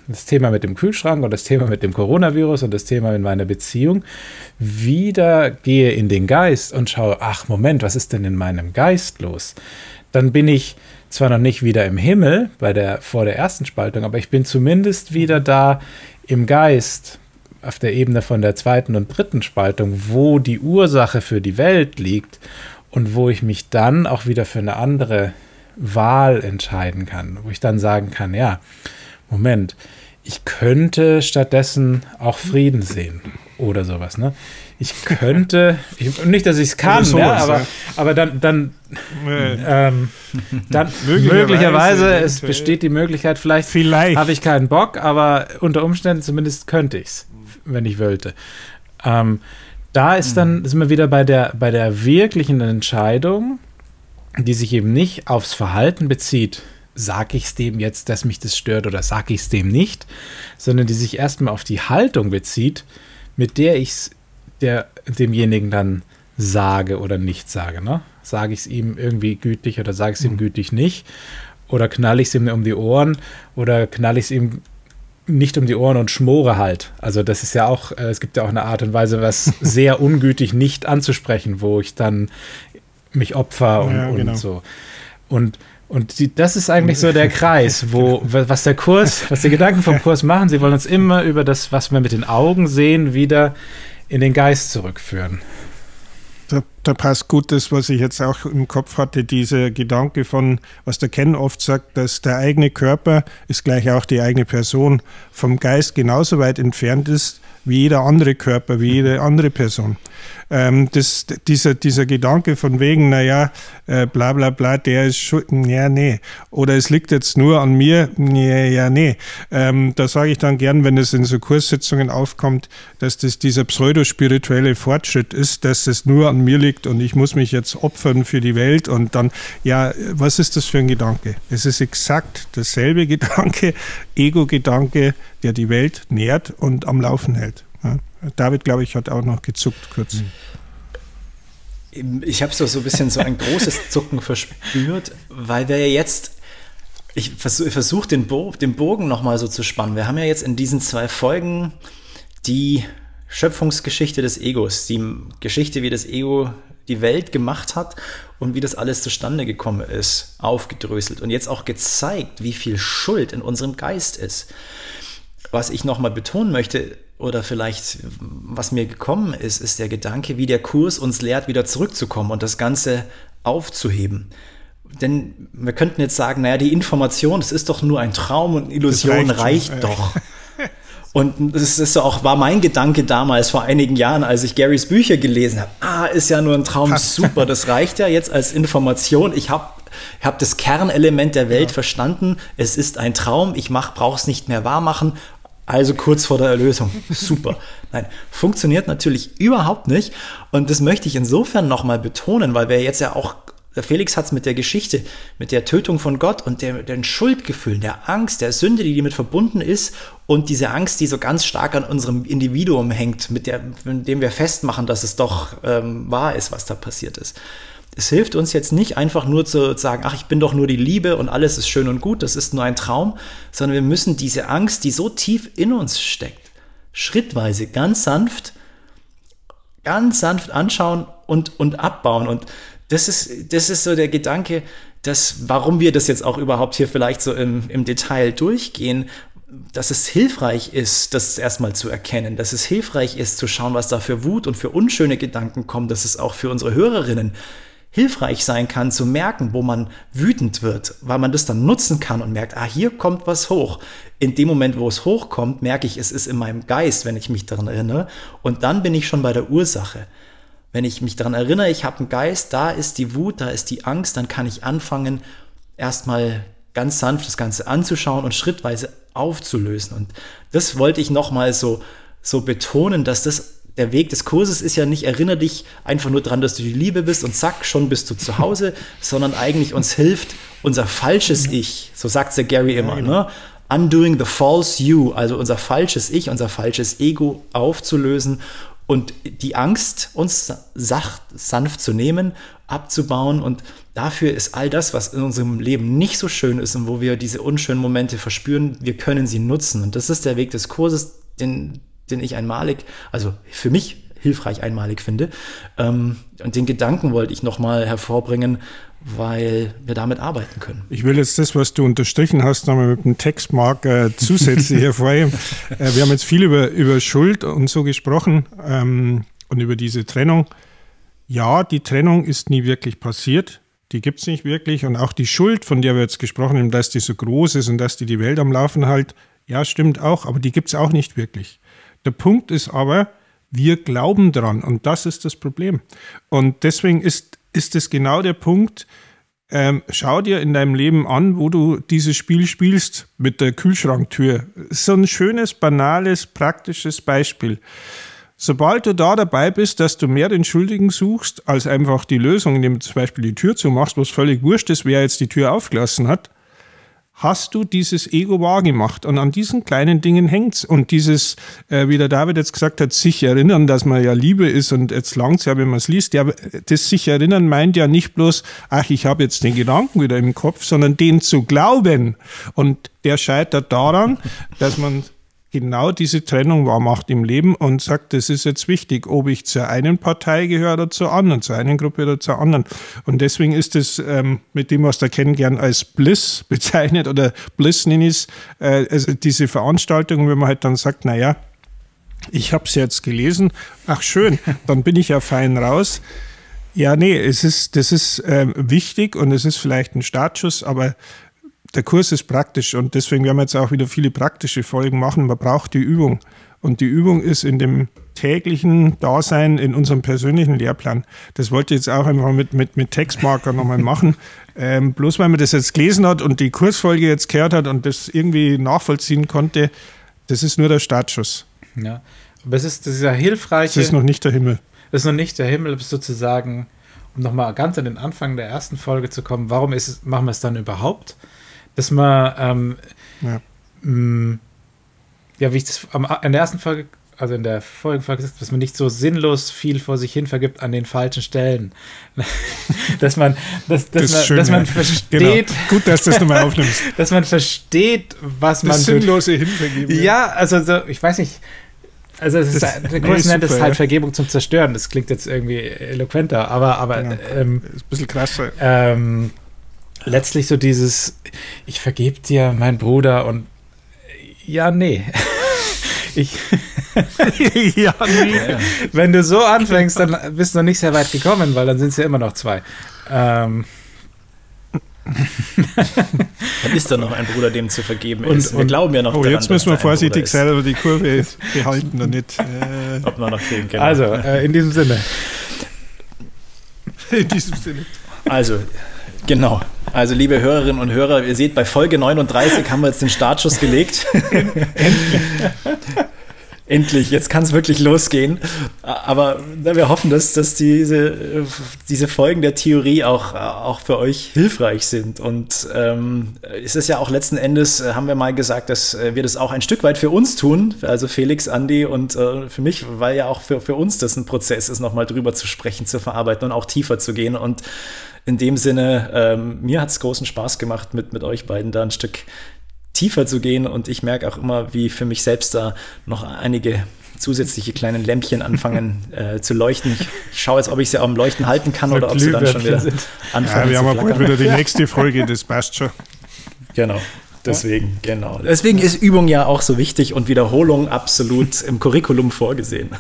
S3: das Thema mit dem Kühlschrank und das Thema mit dem Coronavirus und das Thema in meiner Beziehung, wieder gehe in den Geist und schaue, ach Moment, was ist denn in meinem Geist los? Dann bin ich zwar noch nicht wieder im Himmel vor der ersten Spaltung, aber ich bin zumindest wieder da im Geist, auf der Ebene von der zweiten und dritten Spaltung, wo die Ursache für die Welt liegt und wo ich mich dann auch wieder für eine andere Wahl entscheiden kann, wo ich dann sagen kann, ja, Moment, ich könnte stattdessen auch Frieden sehen oder sowas, ne? Ich könnte, nicht, dass ich es kann, sowas, aber dann möglicherweise, es besteht die Möglichkeit, vielleicht habe ich keinen Bock, aber unter Umständen zumindest könnte ich es, wenn ich wollte. Da ist dann, sind wir wieder bei der wirklichen Entscheidung, die sich eben nicht aufs Verhalten bezieht, sage ich es dem jetzt, dass mich das stört oder sage ich es dem nicht, sondern die sich erstmal auf die Haltung bezieht, mit der ich es demjenigen dann sage oder nicht sage. Ne? Sage ich es ihm irgendwie gütlich oder sage ich es ihm gütlich nicht? Oder knall ich es ihm um die Ohren oder knall ich es ihm nicht um die Ohren und schmore halt. Also das ist ja auch, es gibt ja auch eine Art und Weise, was sehr ungütig nicht anzusprechen, wo ich dann mich opfer und so. Und das ist eigentlich so der Kreis, was die Gedanken vom Kurs machen. Sie wollen uns immer über das, was wir mit den Augen sehen, wieder in den Geist zurückführen.
S4: Da passt gut das, was ich jetzt auch im Kopf hatte, dieser Gedanke von, was der Ken oft sagt, dass der eigene Körper ist gleich auch die eigene Person vom Geist genauso weit entfernt ist, wie jeder andere Körper, wie jede andere Person. Dieser Gedanke von wegen, naja, bla bla bla, der ist schuld, ja, nee. Oder es liegt jetzt nur an mir, ja, nee. Da sage ich dann gern, wenn es in so Kurssitzungen aufkommt, dass das dieser pseudospirituelle Fortschritt ist, dass es nur an mir liegt und ich muss mich jetzt opfern für die Welt und dann, ja, was ist das für ein Gedanke? Es ist exakt dasselbe Gedanke, Ego-Gedanke, der die Welt nährt und am Laufen hält. Ja. David, glaube ich, hat auch noch gezuckt kurz.
S2: Ich habe so ein bisschen so ein großes Zucken verspürt, weil wir ja jetzt, ich versuche den Bogen nochmal so zu spannen. Wir haben ja jetzt in diesen 2 Folgen die Schöpfungsgeschichte des Egos, die Geschichte, wie das Ego die Welt gemacht hat und wie das alles zustande gekommen ist, aufgedröselt und jetzt auch gezeigt, wie viel Schuld in unserem Geist ist. Was ich nochmal betonen möchte, oder vielleicht, was mir gekommen ist, ist der Gedanke, wie der Kurs uns lehrt, wieder zurückzukommen und das Ganze aufzuheben. Denn wir könnten jetzt sagen, naja, die Information, das ist doch nur ein Traum und Illusion reicht doch. Und das ist so auch, war mein Gedanke damals vor einigen Jahren, als ich Garys Bücher gelesen habe. Ist ja nur ein Traum, super, das reicht ja jetzt als Information. Ich hab das Kernelement der Welt verstanden. Es ist ein Traum, ich brauche es nicht mehr wahr machen. Also kurz vor der Erlösung. Super. Nein, funktioniert natürlich überhaupt nicht. Und das möchte ich insofern nochmal betonen, weil wir jetzt ja auch, der Felix hat es mit der Geschichte, mit der Tötung von Gott und den Schuldgefühlen, der Angst, der Sünde, die damit verbunden ist und diese Angst, die so ganz stark an unserem Individuum hängt, mit dem wir festmachen, dass es doch wahr ist, was da passiert ist. Es hilft uns jetzt nicht einfach nur zu sagen, ach, ich bin doch nur die Liebe und alles ist schön und gut, das ist nur ein Traum, sondern wir müssen diese Angst, die so tief in uns steckt, schrittweise ganz sanft anschauen und abbauen. Und das ist so der Gedanke, warum wir das jetzt auch überhaupt hier vielleicht so im Detail durchgehen, dass es hilfreich ist, das erstmal zu erkennen, dass es hilfreich ist, zu schauen, was da für Wut und für unschöne Gedanken kommen, dass es auch für unsere Hörerinnen hilfreich sein kann, zu merken, wo man wütend wird, weil man das dann nutzen kann und merkt, hier kommt was hoch. In dem Moment, wo es hochkommt, merke ich, es ist in meinem Geist, wenn ich mich daran erinnere. Und dann bin ich schon bei der Ursache. Wenn ich mich daran erinnere, ich habe einen Geist, da ist die Wut, da ist die Angst, dann kann ich anfangen, erstmal ganz sanft das Ganze anzuschauen und schrittweise aufzulösen. Und das wollte ich nochmal so betonen, dass der Weg des Kurses ist ja nicht, erinnere dich einfach nur dran, dass du die Liebe bist und zack, schon bist du zu Hause, sondern eigentlich uns hilft unser falsches Ich, so sagt der Gary immer, ne? Undoing the false you, also unser falsches Ich, unser falsches Ego aufzulösen und die Angst, uns sanft zu nehmen, abzubauen. Und dafür ist all das, was in unserem Leben nicht so schön ist und wo wir diese unschönen Momente verspüren, wir können sie nutzen. Und das ist der Weg des Kurses, den ich also für mich hilfreich einmalig finde. Und den Gedanken wollte ich nochmal hervorbringen, weil wir damit arbeiten können.
S4: Ich will jetzt das, was du unterstrichen hast, nochmal mit dem Textmarker zusätzlich hervorheben. Wir haben jetzt viel über Schuld und so gesprochen und über diese Trennung. Ja, die Trennung ist nie wirklich passiert. Die gibt es nicht wirklich. Und auch die Schuld, von der wir jetzt gesprochen haben, dass die so groß ist und dass die Welt am Laufen hält, ja, stimmt auch, aber die gibt es auch nicht wirklich. Der Punkt ist aber, wir glauben dran und das ist das Problem. Und deswegen ist es genau der Punkt, schau dir in deinem Leben an, wo du dieses Spiel spielst mit der Kühlschranktür. So ein schönes, banales, praktisches Beispiel. Sobald du da dabei bist, dass du mehr den Schuldigen suchst, als einfach die Lösung, indem du zum Beispiel die Tür zumachst, wo es völlig wurscht ist, wer jetzt die Tür aufgelassen hat, hast du dieses Ego wahrgemacht. Und an diesen kleinen Dingen hängt's. Und dieses, wie der David jetzt gesagt hat, sich erinnern, dass man ja Liebe ist und jetzt langt's ja, wenn man es liest. Ja, das sich erinnern meint ja nicht bloß, ach, ich habe jetzt den Gedanken wieder im Kopf, sondern den zu glauben. Und der scheitert daran, dass man genau diese Trennung wahrmacht im Leben und sagt, das ist jetzt wichtig, ob ich zur einen Partei gehöre oder zur anderen, zur einen Gruppe oder zur anderen. Und deswegen ist es mit dem, was der Ken gern als Bliss bezeichnet oder Bliss nenne ich es, also diese Veranstaltung, wenn man halt dann sagt, naja, ich habe es jetzt gelesen, ach schön, dann bin ich ja fein raus. Ja, nee, das ist wichtig und es ist vielleicht ein Startschuss, aber der Kurs ist praktisch und deswegen werden wir jetzt auch wieder viele praktische Folgen machen. Man braucht die Übung und die Übung ist in dem täglichen Dasein in unserem persönlichen Lehrplan. Das wollte ich jetzt auch einfach mit Textmarker nochmal machen. Bloß weil man das jetzt gelesen hat und die Kursfolge jetzt gehört hat und das irgendwie nachvollziehen konnte, das ist nur der Startschuss.
S3: Ja, aber das ist ja hilfreich.
S4: Das ist noch nicht der Himmel.
S3: Das ist noch nicht der Himmel, sozusagen, um nochmal ganz an den Anfang der ersten Folge zu kommen. Warum machen wir es dann überhaupt? Dass man, wie ich das in der ersten Folge, also in der vorigen Folge gesagt habe, dass man nicht so sinnlos viel vor sich hin vergibt an den falschen Stellen. dass man versteht.
S4: Genau. Gut, dass du das nochmal aufnimmst.
S3: Dass man versteht, was man.
S4: Das sinnlose Hinvergeben.
S3: Ja, also so, ich weiß nicht. Also es ist, der Kurs nennt es halt Vergebung zum Zerstören. Das klingt jetzt irgendwie eloquenter, aber
S4: ist ein bisschen krasser.
S3: Letztlich so dieses, ich vergebe dir, mein Bruder, und ja, nee.
S4: Ja, nee.
S3: Wenn du so anfängst, dann bist du noch nicht sehr weit gekommen, weil dann sind es ja immer noch 2.
S2: Dann ist da noch ein Bruder, dem zu vergeben ist. Wir glauben ja noch daran,
S4: jetzt müssen wir vorsichtig selber die Kurve behalten und nicht.
S2: Ob man noch kriegen kann.
S3: Also, in diesem Sinne.
S2: Also, genau. Also, liebe Hörerinnen und Hörer, ihr seht, bei Folge 39 haben wir jetzt den Startschuss gelegt. Endlich, jetzt kann es wirklich losgehen. Aber wir hoffen, dass diese Folgen der Theorie auch für euch hilfreich sind. Und es ist ja auch letzten Endes, haben wir mal gesagt, dass wir das auch ein Stück weit für uns tun. Also Felix, Andi und für mich, weil ja auch für uns das ein Prozess ist, nochmal drüber zu sprechen, zu verarbeiten und auch tiefer zu gehen. Und in dem Sinne, mir hat es großen Spaß gemacht, mit euch beiden da ein Stück tiefer zu gehen, und ich merke auch immer, wie für mich selbst da noch einige zusätzliche kleine Lämpchen anfangen zu leuchten. Ich schaue jetzt, ob ich sie am Leuchten halten kann oder ob sie dann schon wieder anfangen zu
S4: wir haben bald wieder die nächste Folge, das passt schon.
S2: Genau. Deswegen ist Übung ja auch so wichtig und Wiederholung absolut im Curriculum vorgesehen.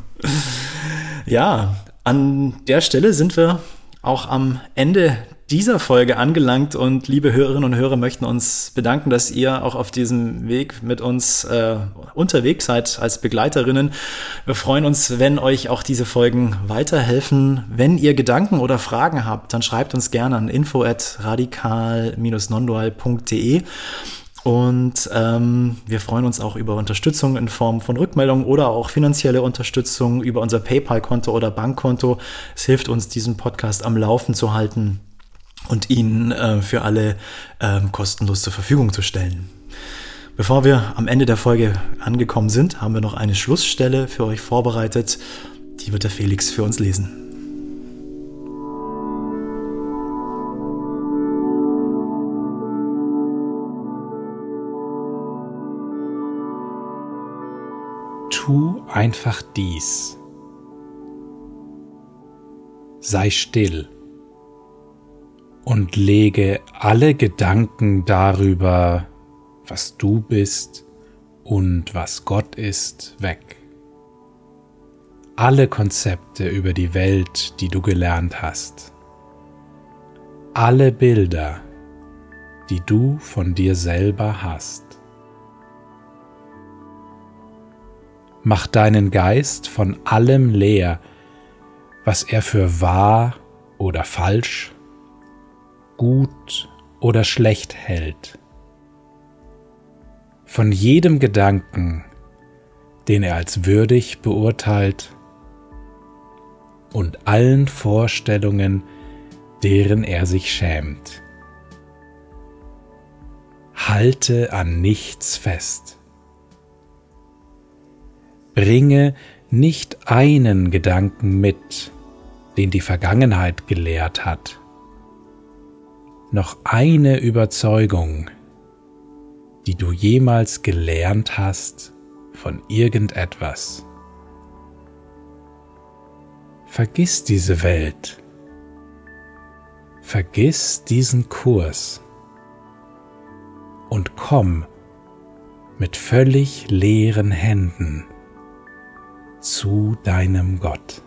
S2: Ja, an der Stelle sind wir auch am Ende dieser Folge angelangt, und liebe Hörerinnen und Hörer, möchten uns bedanken, dass ihr auch auf diesem Weg mit uns unterwegs seid als Begleiterinnen. Wir freuen uns, wenn euch auch diese Folgen weiterhelfen. Wenn ihr Gedanken oder Fragen habt, dann schreibt uns gerne an info@radikal-nondual.de. Und wir freuen uns auch über Unterstützung in Form von Rückmeldungen oder auch finanzielle Unterstützung über unser PayPal-Konto oder Bankkonto. Es hilft uns, diesen Podcast am Laufen zu halten und ihn für alle kostenlos zur Verfügung zu stellen. Bevor wir am Ende der Folge angekommen sind, haben wir noch eine Schlussstelle für euch vorbereitet. Die wird der Felix für uns lesen.
S3: Tu einfach dies. Sei still und lege alle Gedanken darüber, was du bist und was Gott ist, weg. Alle Konzepte über die Welt, die du gelernt hast. Alle Bilder, die du von dir selber hast. Mach deinen Geist von allem leer, was er für wahr oder falsch, gut oder schlecht hält. Von jedem Gedanken, den er als würdig beurteilt, und allen Vorstellungen, deren er sich schämt. Halte an nichts fest. Bringe nicht einen Gedanken mit, den die Vergangenheit gelehrt hat, noch eine Überzeugung, die du jemals gelernt hast von irgendetwas. Vergiss diese Welt. Vergiss diesen Kurs und komm mit völlig leeren Händen zu deinem Gott.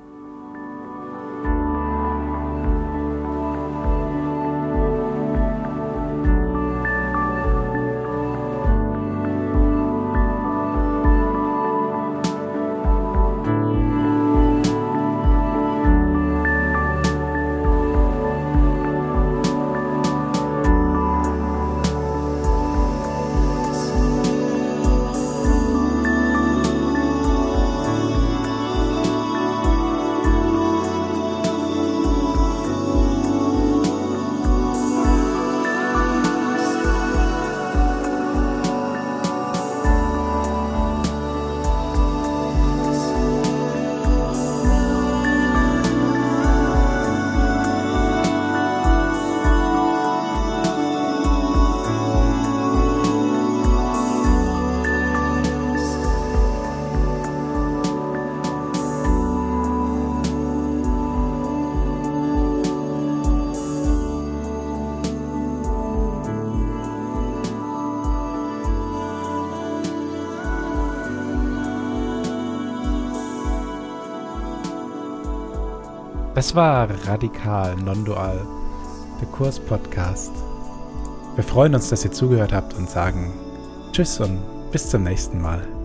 S1: Das war Radikal Non-Dual, der Kurs-Podcast. Wir freuen uns, dass ihr zugehört habt und sagen Tschüss und bis zum nächsten Mal.